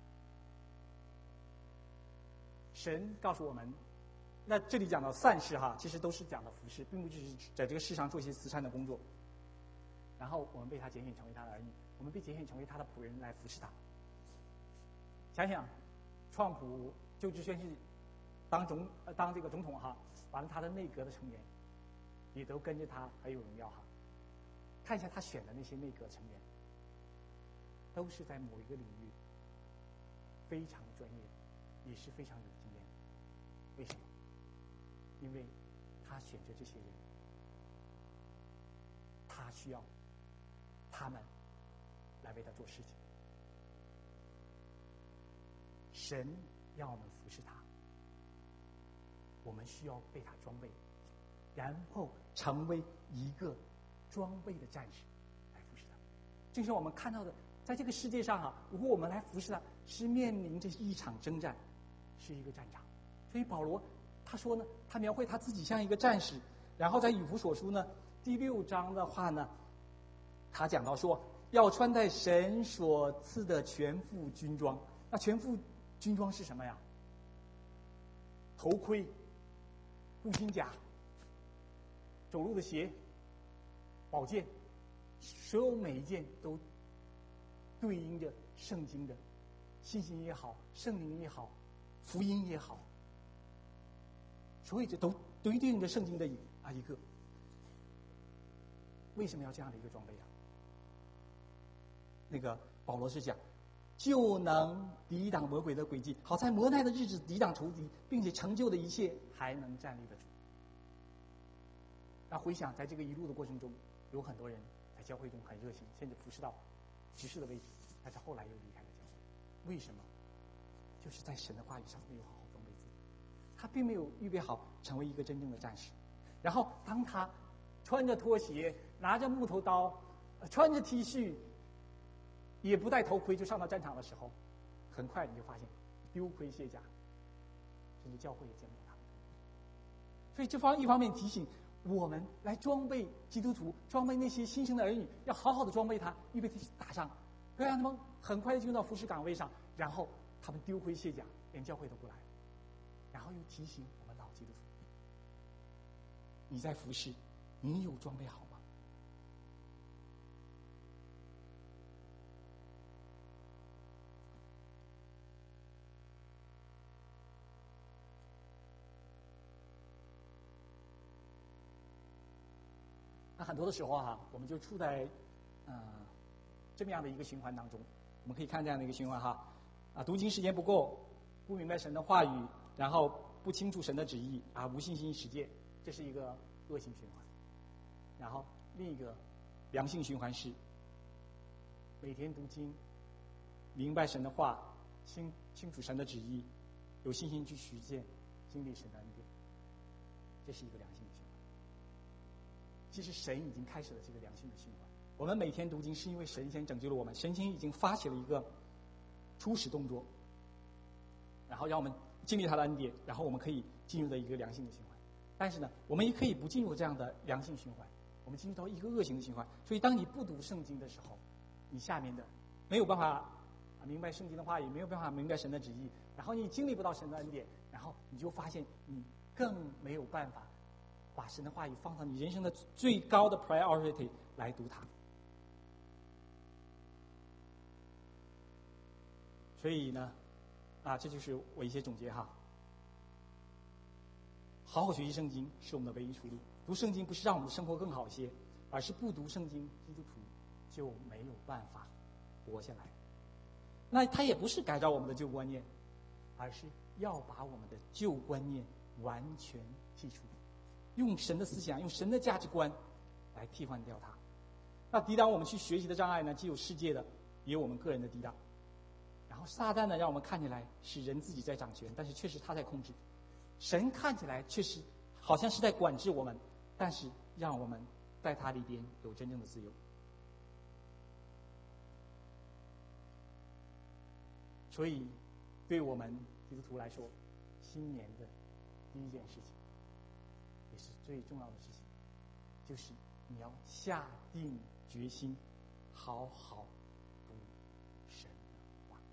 神告诉我们，那这里讲到善事哈，其实都是讲的服饰，并不只是在这个世上做一些慈善的工作。然后我们被他拣选成为他的儿女，我们被拣选成为他的仆人来服侍他。想想，川普就职宣誓当这个总统哈，完了他的内阁的成员也都跟着他很有荣耀哈。看一下他选的那些内阁成员，都是在某一个领域非常专业，也是非常有经验。为什么？因为他选择这些人，他需要他们来为他做事情。神让我们服侍他，我们需要被他装备，然后成为一个装备的战士来服侍他。正是我们看到的，在这个世界上啊，如果我们来服侍他，是面临着一场征战，是一个战场。所以保罗他说呢，他描绘他自己像一个战士。然后在以弗所书呢第6章的话呢，他讲到说要穿戴神所赐的全副军装。那全副军装是什么呀？头盔、护心甲、走路的鞋、宝剑，所有每一件都对应着圣经的信心也好，圣灵也好，福音也好，所以这都对应着圣经的一个。为什么要这样的一个装备啊？那个保罗是讲，就能抵挡魔鬼的诡计，好在磨难的日子抵挡仇敌，并且成就的一切还能站立得住。那回想在这个一路的过程中，有很多人在教会中很热心，甚至服侍到执事的位置，但是后来又离开了教会。为什么？就是在神的话语上没有好好装备自己，他并没有预备好成为一个真正的战士。然后当他穿着拖鞋，拿着木头刀，穿着 T 恤，也不戴头盔就上到战场的时候，很快你就发现丢盔卸甲，甚至教会也见不到他。所以这一方面提醒我们来装备基督徒，装备那些新生的儿女，要好好的装备他，预备他去打仗，不要让他们很快的进入到服侍岗位上，然后他们丢盔卸甲，连教会都不来。然后又提醒我们老基督徒，你在服侍，你有装备好吗？那很多的时候哈，我们就处在这么样的一个循环当中。我们可以看这样的一个循环哈，读经时间不够，不明白神的话语，然后不清楚神的旨意无信心实践，这是一个恶性循环。然后另一个良性循环是每天读经，明白神的话，清楚神的旨意，有信心去实践，经历神的恩典，这是一个良性的循环。其实神已经开始了这个良性的循环。我们每天读经是因为神先拯救了我们，神先已经发起了一个初始动作，然后让我们经历他的恩典，然后我们可以进入到一个良性的循环。但是呢，我们也可以不进入这样的良性循环，我们进入到一个恶性的循环。所以当你不读圣经的时候，你下面的没有办法明白圣经的话，也没有办法明白神的旨意，然后你经历不到神的恩典，然后你就发现你更没有办法把神的话语放到你人生的最高的 priority 来读它。所以呢，这就是我一些总结哈。好好学习圣经是我们的唯一出路。读圣经不是让我们的生活更好些，而是不读圣经，基督徒就没有办法活下来。那它也不是改造我们的旧观念，而是要把我们的旧观念完全剔除，用神的思想，用神的价值观来替换掉它。那抵挡我们去学习的障碍呢，既有世界的，也有我们个人的抵挡。然后撒旦呢，让我们看起来是人自己在掌权，但是确实他在控制。神看起来确实好像是在管制我们，但是让我们在他里边有真正的自由。所以对我们基督徒来说，新年的第一件事情，也是最重要的事情，就是你要下定决心好好读神的话。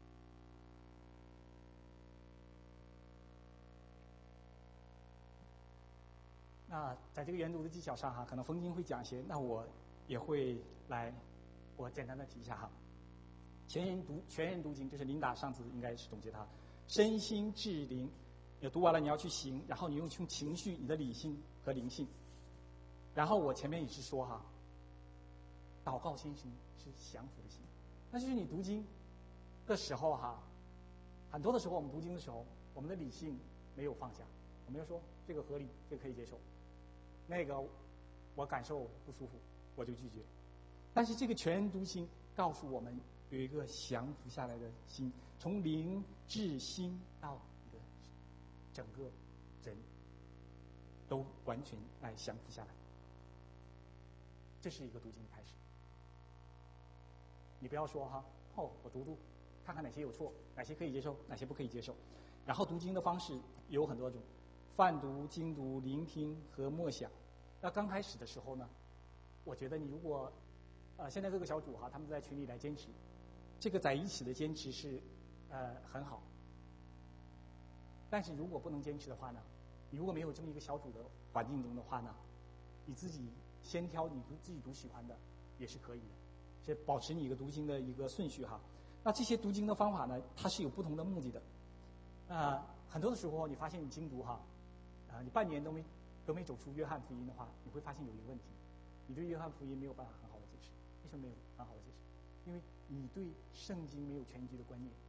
那在这个研读的技巧上哈，可能冯经会讲一些，那我也会我简单的提一下哈。全人读经，这是琳达上次应该是总结它，身心智灵，你读完了你要去行，然后你用情绪、你的理性和灵性。然后我前面也是说哈，祷告先行是降服的心，那就是你读经的时候哈，很多的时候我们读经的时候，我们的理性没有放下，我们要说这个合理，这个可以接受，那个我感受不舒服，我就拒绝。但是这个全人读经告诉我们有一个降服下来的心，从灵至心到你的整个人都完全来降服下来，这是一个读经的开始。你不要说哈，我读，看看哪些有错，哪些可以接受，哪些不可以接受。然后读经的方式有很多种，泛读、精读、聆听和默想。那刚开始的时候呢，我觉得你如果现在各个小组哈，他们在群里来坚持，这个在一起的坚持是很好。但是如果不能坚持的话呢，你如果没有这么一个小组的环境中的话呢，你自己先挑你自己读喜欢的也是可以的，是保持你一个读经的一个顺序哈。那这些读经的方法呢，它是有不同的目的的。很多的时候你发现你精读哈，你半年都没走出约翰福音的话，你会发现有一个问题，你对约翰福音没有办法很好的解释。为什么没有很好的解释？因为你对圣经没有全局的观念，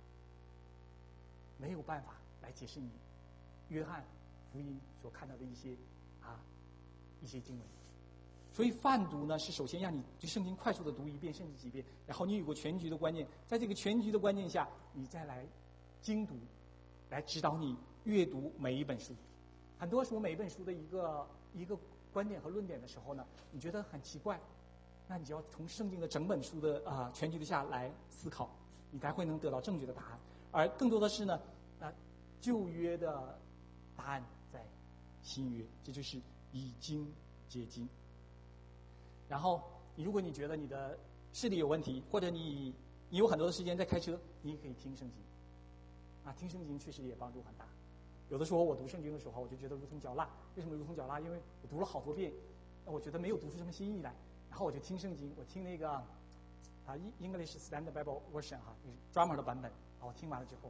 没有办法来解释你约翰福音所看到的一些经文。所以泛读呢，是首先让你对圣经快速的读一遍甚至几遍，然后你有个全局的观念，在这个全局的观念下，你再来精读，来指导你阅读每一本书。很多时候每一本书的一个观点和论点的时候呢，你觉得很奇怪，那你就要从圣经的整本书的全局的下来思考，你才会能得到正确的答案。而更多的是呢，旧约的答案在新约，这就是以经解经。然后如果你觉得你的视力有问题，或者你有很多的时间在开车，你也可以听圣经。听圣经确实也帮助很大。有的时候我读圣经的时候，我就觉得如同嚼蜡。为什么如同嚼蜡？因为我读了好多遍，我觉得没有读出什么新意来。然后我就听圣经，我听那个English Standard Bible Version 哈，专门的版本。我听完了之后，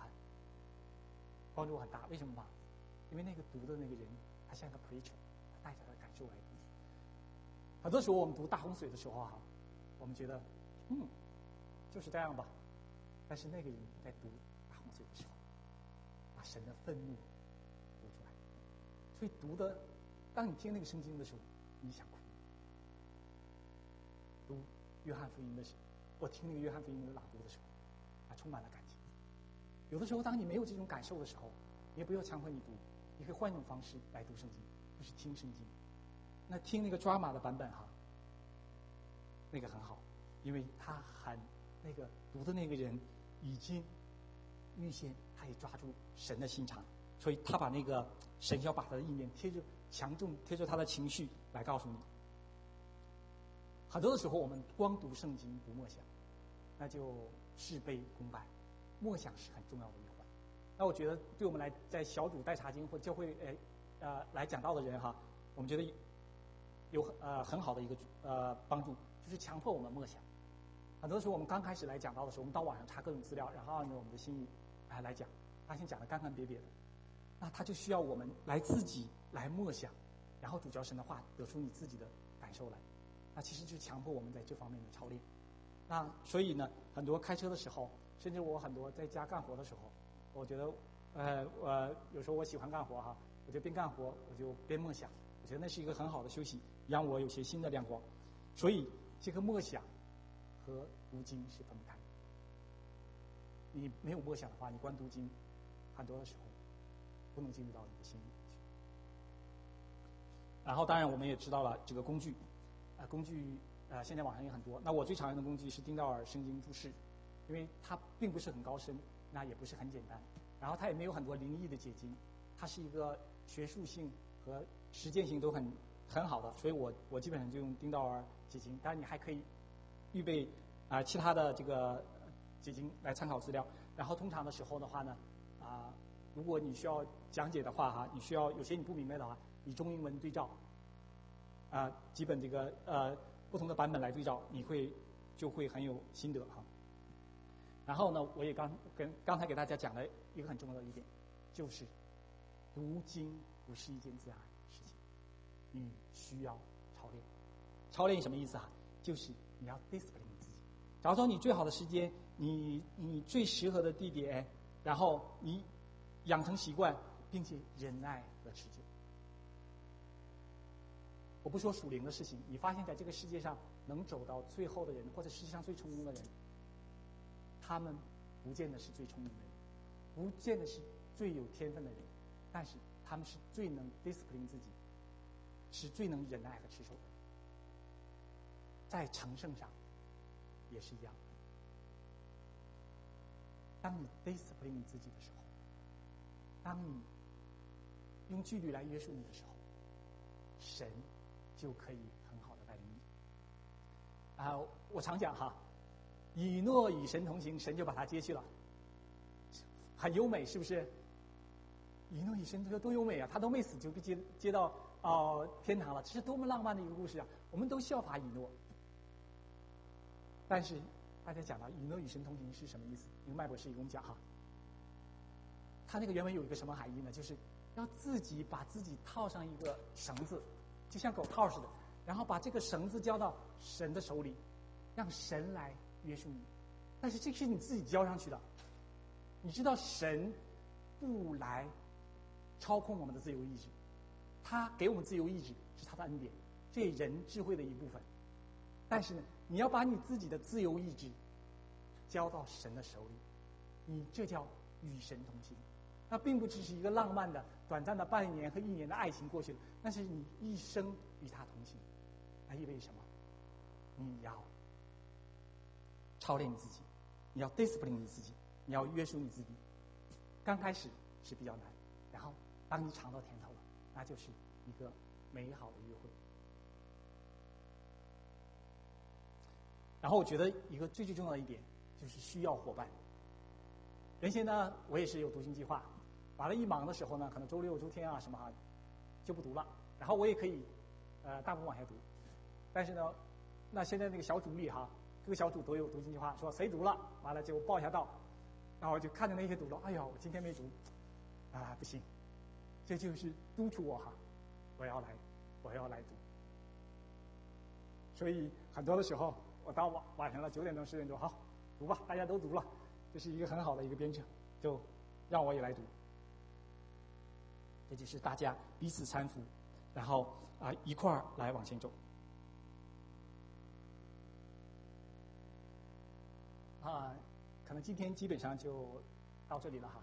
帮助很大。为什么嘛？因为那个读的那个人，他像个 preacher， 他带着他的感受来读。很多时候我们读大洪水的时候我们觉得就是这样吧。但是那个人在读大洪水的时候，把神的愤怒读出来。所以当你听那个圣经的时候，你想哭。读约翰福音的时候，我听那个约翰福音的朗读的时候，充满了感情。有的时候当你没有这种感受的时候，你也不要强迫你读，你可以换一种方式来读圣经，就是听圣经。那听那个抓马的版本那个很好，因为他那个读的那个人已经预先他也抓住神的心肠，所以他把那个神要把他的意念强重贴着他的情绪来告诉你。很多的时候我们光读圣经不默想，那就事倍功半。默想是很重要的一环。那我觉得对我们来在小组带查经或教会来讲道的人我们觉得有很好的一个帮助，就是强迫我们默想。很多时候我们刚开始来讲道的时候，我们到网上查各种资料，然后按照我们的心意来讲，发现讲的干干瘪瘪的，那他就需要我们自己来默想，然后主教神的话得出你自己的感受来。那其实就是强迫我们在这方面的操练。那所以呢，很多开车的时候，甚至我很多在家干活的时候，我觉得我有时候我喜欢干活我就边干活我就边默想，我觉得那是一个很好的休息，让我有些新的亮光。所以这个默想和读经是分不开的。你没有默想的话，你光读经，很多的时候不能进入到你的心里去。然后当然我们也知道了这个工具，现在网上也很多。那我最常用的工具是丁道尔圣经注释，因为它并不是很高深，那也不是很简单，然后它也没有很多灵异的解经，它是一个学术性和实践性都很好的，所以我基本上就用丁道尔解经。当然你还可以预备其他的这个解经来参考资料。然后通常的时候的话呢，如果你需要讲解的话你需要有些你不明白的话，以中英文对照，基本这个不同的版本来对照，就会很有心得哈。然后呢，我也刚才给大家讲了一个很重要的一点，就是读经不是一件自然的事情，你需要操练。操练什么意思就是你要 discipline 你自己，找找你最好的时间，你最适合的地点，然后你养成习惯，并且忍耐和持久。我不说属灵的事情，你发现在这个世界上能走到最后的人，或者世界上最成功的人，他们不见得是最聪明的人，不见得是最有天分的人，但是他们是最能 discipline 自己，是最能忍耐和持守的。在成圣上也是一样的。当你 discipline 你自己的时候，当你用纪律来约束你的时候，神就可以很好的带领你。我常讲以诺与神同行，神就把他接去了，很优美，是不是？以诺与神多优美啊！他都没死就被接到天堂了，这是多么浪漫的一个故事啊！我们都效法以诺。但是大家讲到以诺与神同行是什么意思？因为麦博士给我们讲他那个原文有一个什么含义呢？就是要自己把自己套上一个绳子，就像狗套似的，然后把这个绳子交到神的手里，让神来约束你。但是这是你自己交上去的，你知道神不来操控我们的自由意志，他给我们自由意志是他的恩典，这人智慧的一部分。但是呢，你要把你自己的自由意志交到神的手里，你这叫与神同行。那并不只是一个浪漫的、短暂的半年和1年的爱情过去了，那是你一生与他同行。那意味着什么？你要操练你自己，你要 discipline 你自己，你要约束你自己。刚开始是比较难，然后当你尝到甜头了，那就是一个美好的约会。然后我觉得一个最重要的一点就是需要伙伴。原先呢，我也是有读经计划，完了一忙的时候呢，可能周六周天什么就不读了，然后我也可以大部分往下读。但是呢，那现在那个小组里各个小组都有读经计划，说谁读了完了就报一下到，然后我就看着那些读了，哎呦，我今天没读不行，这就是督促我我要来读。所以很多的时候我到晚上了9点钟10点钟，好读吧，大家都读了，这是一个很好的一个编程，就让我也来读。这就是大家彼此搀扶，然后一块儿来往前走。可能今天基本上就到这里了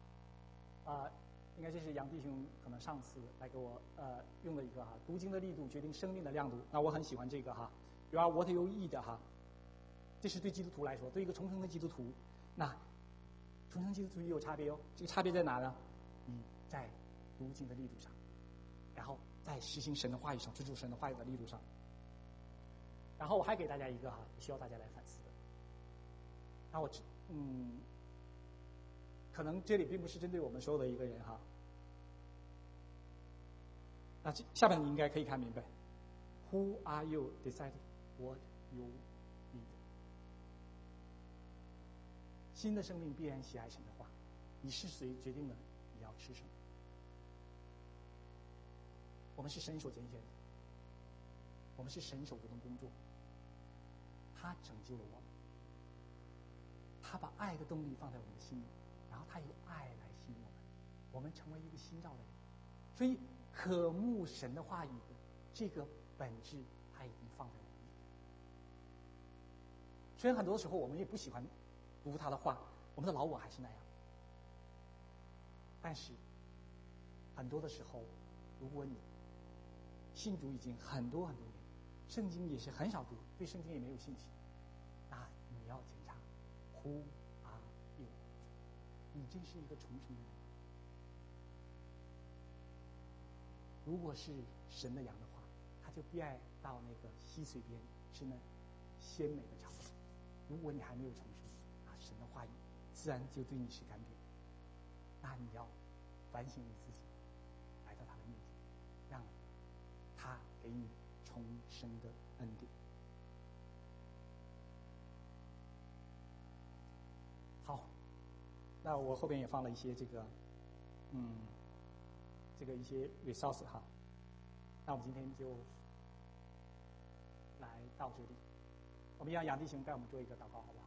应该这是杨弟兄可能上次来给我用的一个读经的力度决定生命的亮度。那我很喜欢这个You are what you eat 这是对基督徒来说，对一个重生的基督徒，那重生基督徒也有差别哦。这个差别在哪呢？你在读经的力度上，然后在实行神的话语上，追求神的话语的力度上。然后我还给大家一个需要大家来反思的。那可能这里并不是针对我们所有的一个人那下面你应该可以看明白 ，Who are you deciding what you need？ 新的生命必然喜爱神的话，你是谁决定了你要吃什么？我们是神所拣选的，我们是神手中的工作，他拯救了我们。他把爱的动力放在我们的心里，然后他以爱来吸引我们，我们成为一个新造的人。所以渴慕神的话语的这个本质，他已经放在我们里面。虽然很多时候我们也不喜欢读他的话，我们的老我还是那样，但是很多的时候，如果你信主已经很多年，圣经也是很少读，对圣经也没有兴趣，那你要检查Who are you？ 你真是一个重生的人。如果是神的羊的话， 他就必爱到那个溪水边吃那鲜美的草。如果你还没有重生啊，神的话语自然就对你是干瘪。那你要反省你自己，来到他的面前，让他给你重生的恩典。好，那我后边也放了一些这个一些 resource 哈。那我们今天就来到这里，我们让杨弟兄带我们做一个祷告，好不好？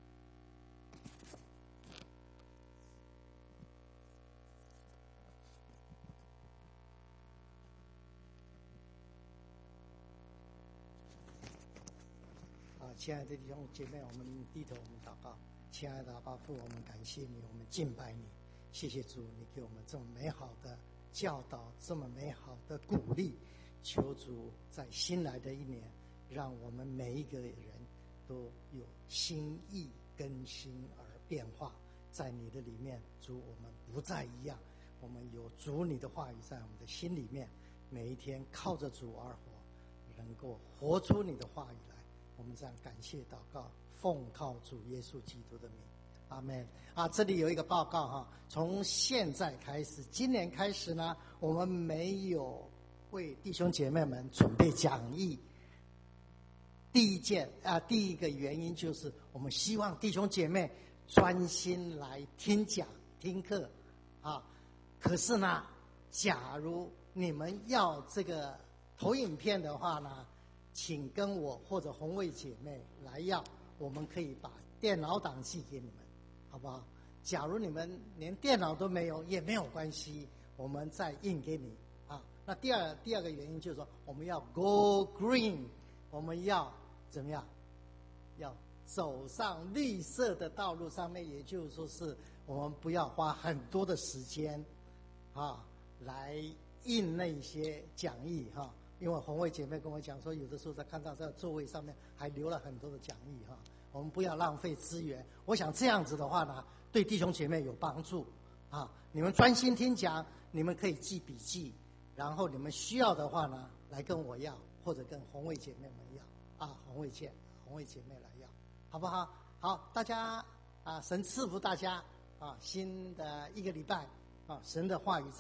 亲爱的弟兄姐妹，我们低头，我们祷告。亲爱的阿爸父，我们感谢你，我们敬拜你。谢谢主，你给我们这么美好的教导，这么美好的鼓励。求主在新来的一年，让我们每一个人都有心意更新而变化。在你的里面，主，我们不再一样，我们有主你的话语在我们的心里面，每一天靠着主而活，能够活出你的话语来。我们这样感谢祷告，奉靠主耶稣基督的名，阿们。这里有一个报告哈，从现在开始，今年开始呢，我们没有为弟兄姐妹们准备讲义。第一个原因就是我们希望弟兄姐妹专心来听讲听课啊。可是呢，假如你们要这个投影片的话呢，请跟我或者红卫姐妹来要，我们可以把电脑档寄给你们，好不好？假如你们连电脑都没有也没有关系，我们再印给你啊。那第二个原因就是说，我们要 go green， 我们要怎么样？要走上绿色的道路上面，也就是说是我们不要花很多的时间来印那些讲义因为红卫姐妹跟我讲说，有的时候在看到这个座位上面还留了很多的讲义我们不要浪费资源。我想这样子的话呢，对弟兄姐妹有帮助你们专心听讲，你们可以记笔记，然后你们需要的话呢，来跟我要，或者跟红卫姐妹们要红卫姐妹来要，好不好？好，大家神赐福大家新的一个礼拜神的话语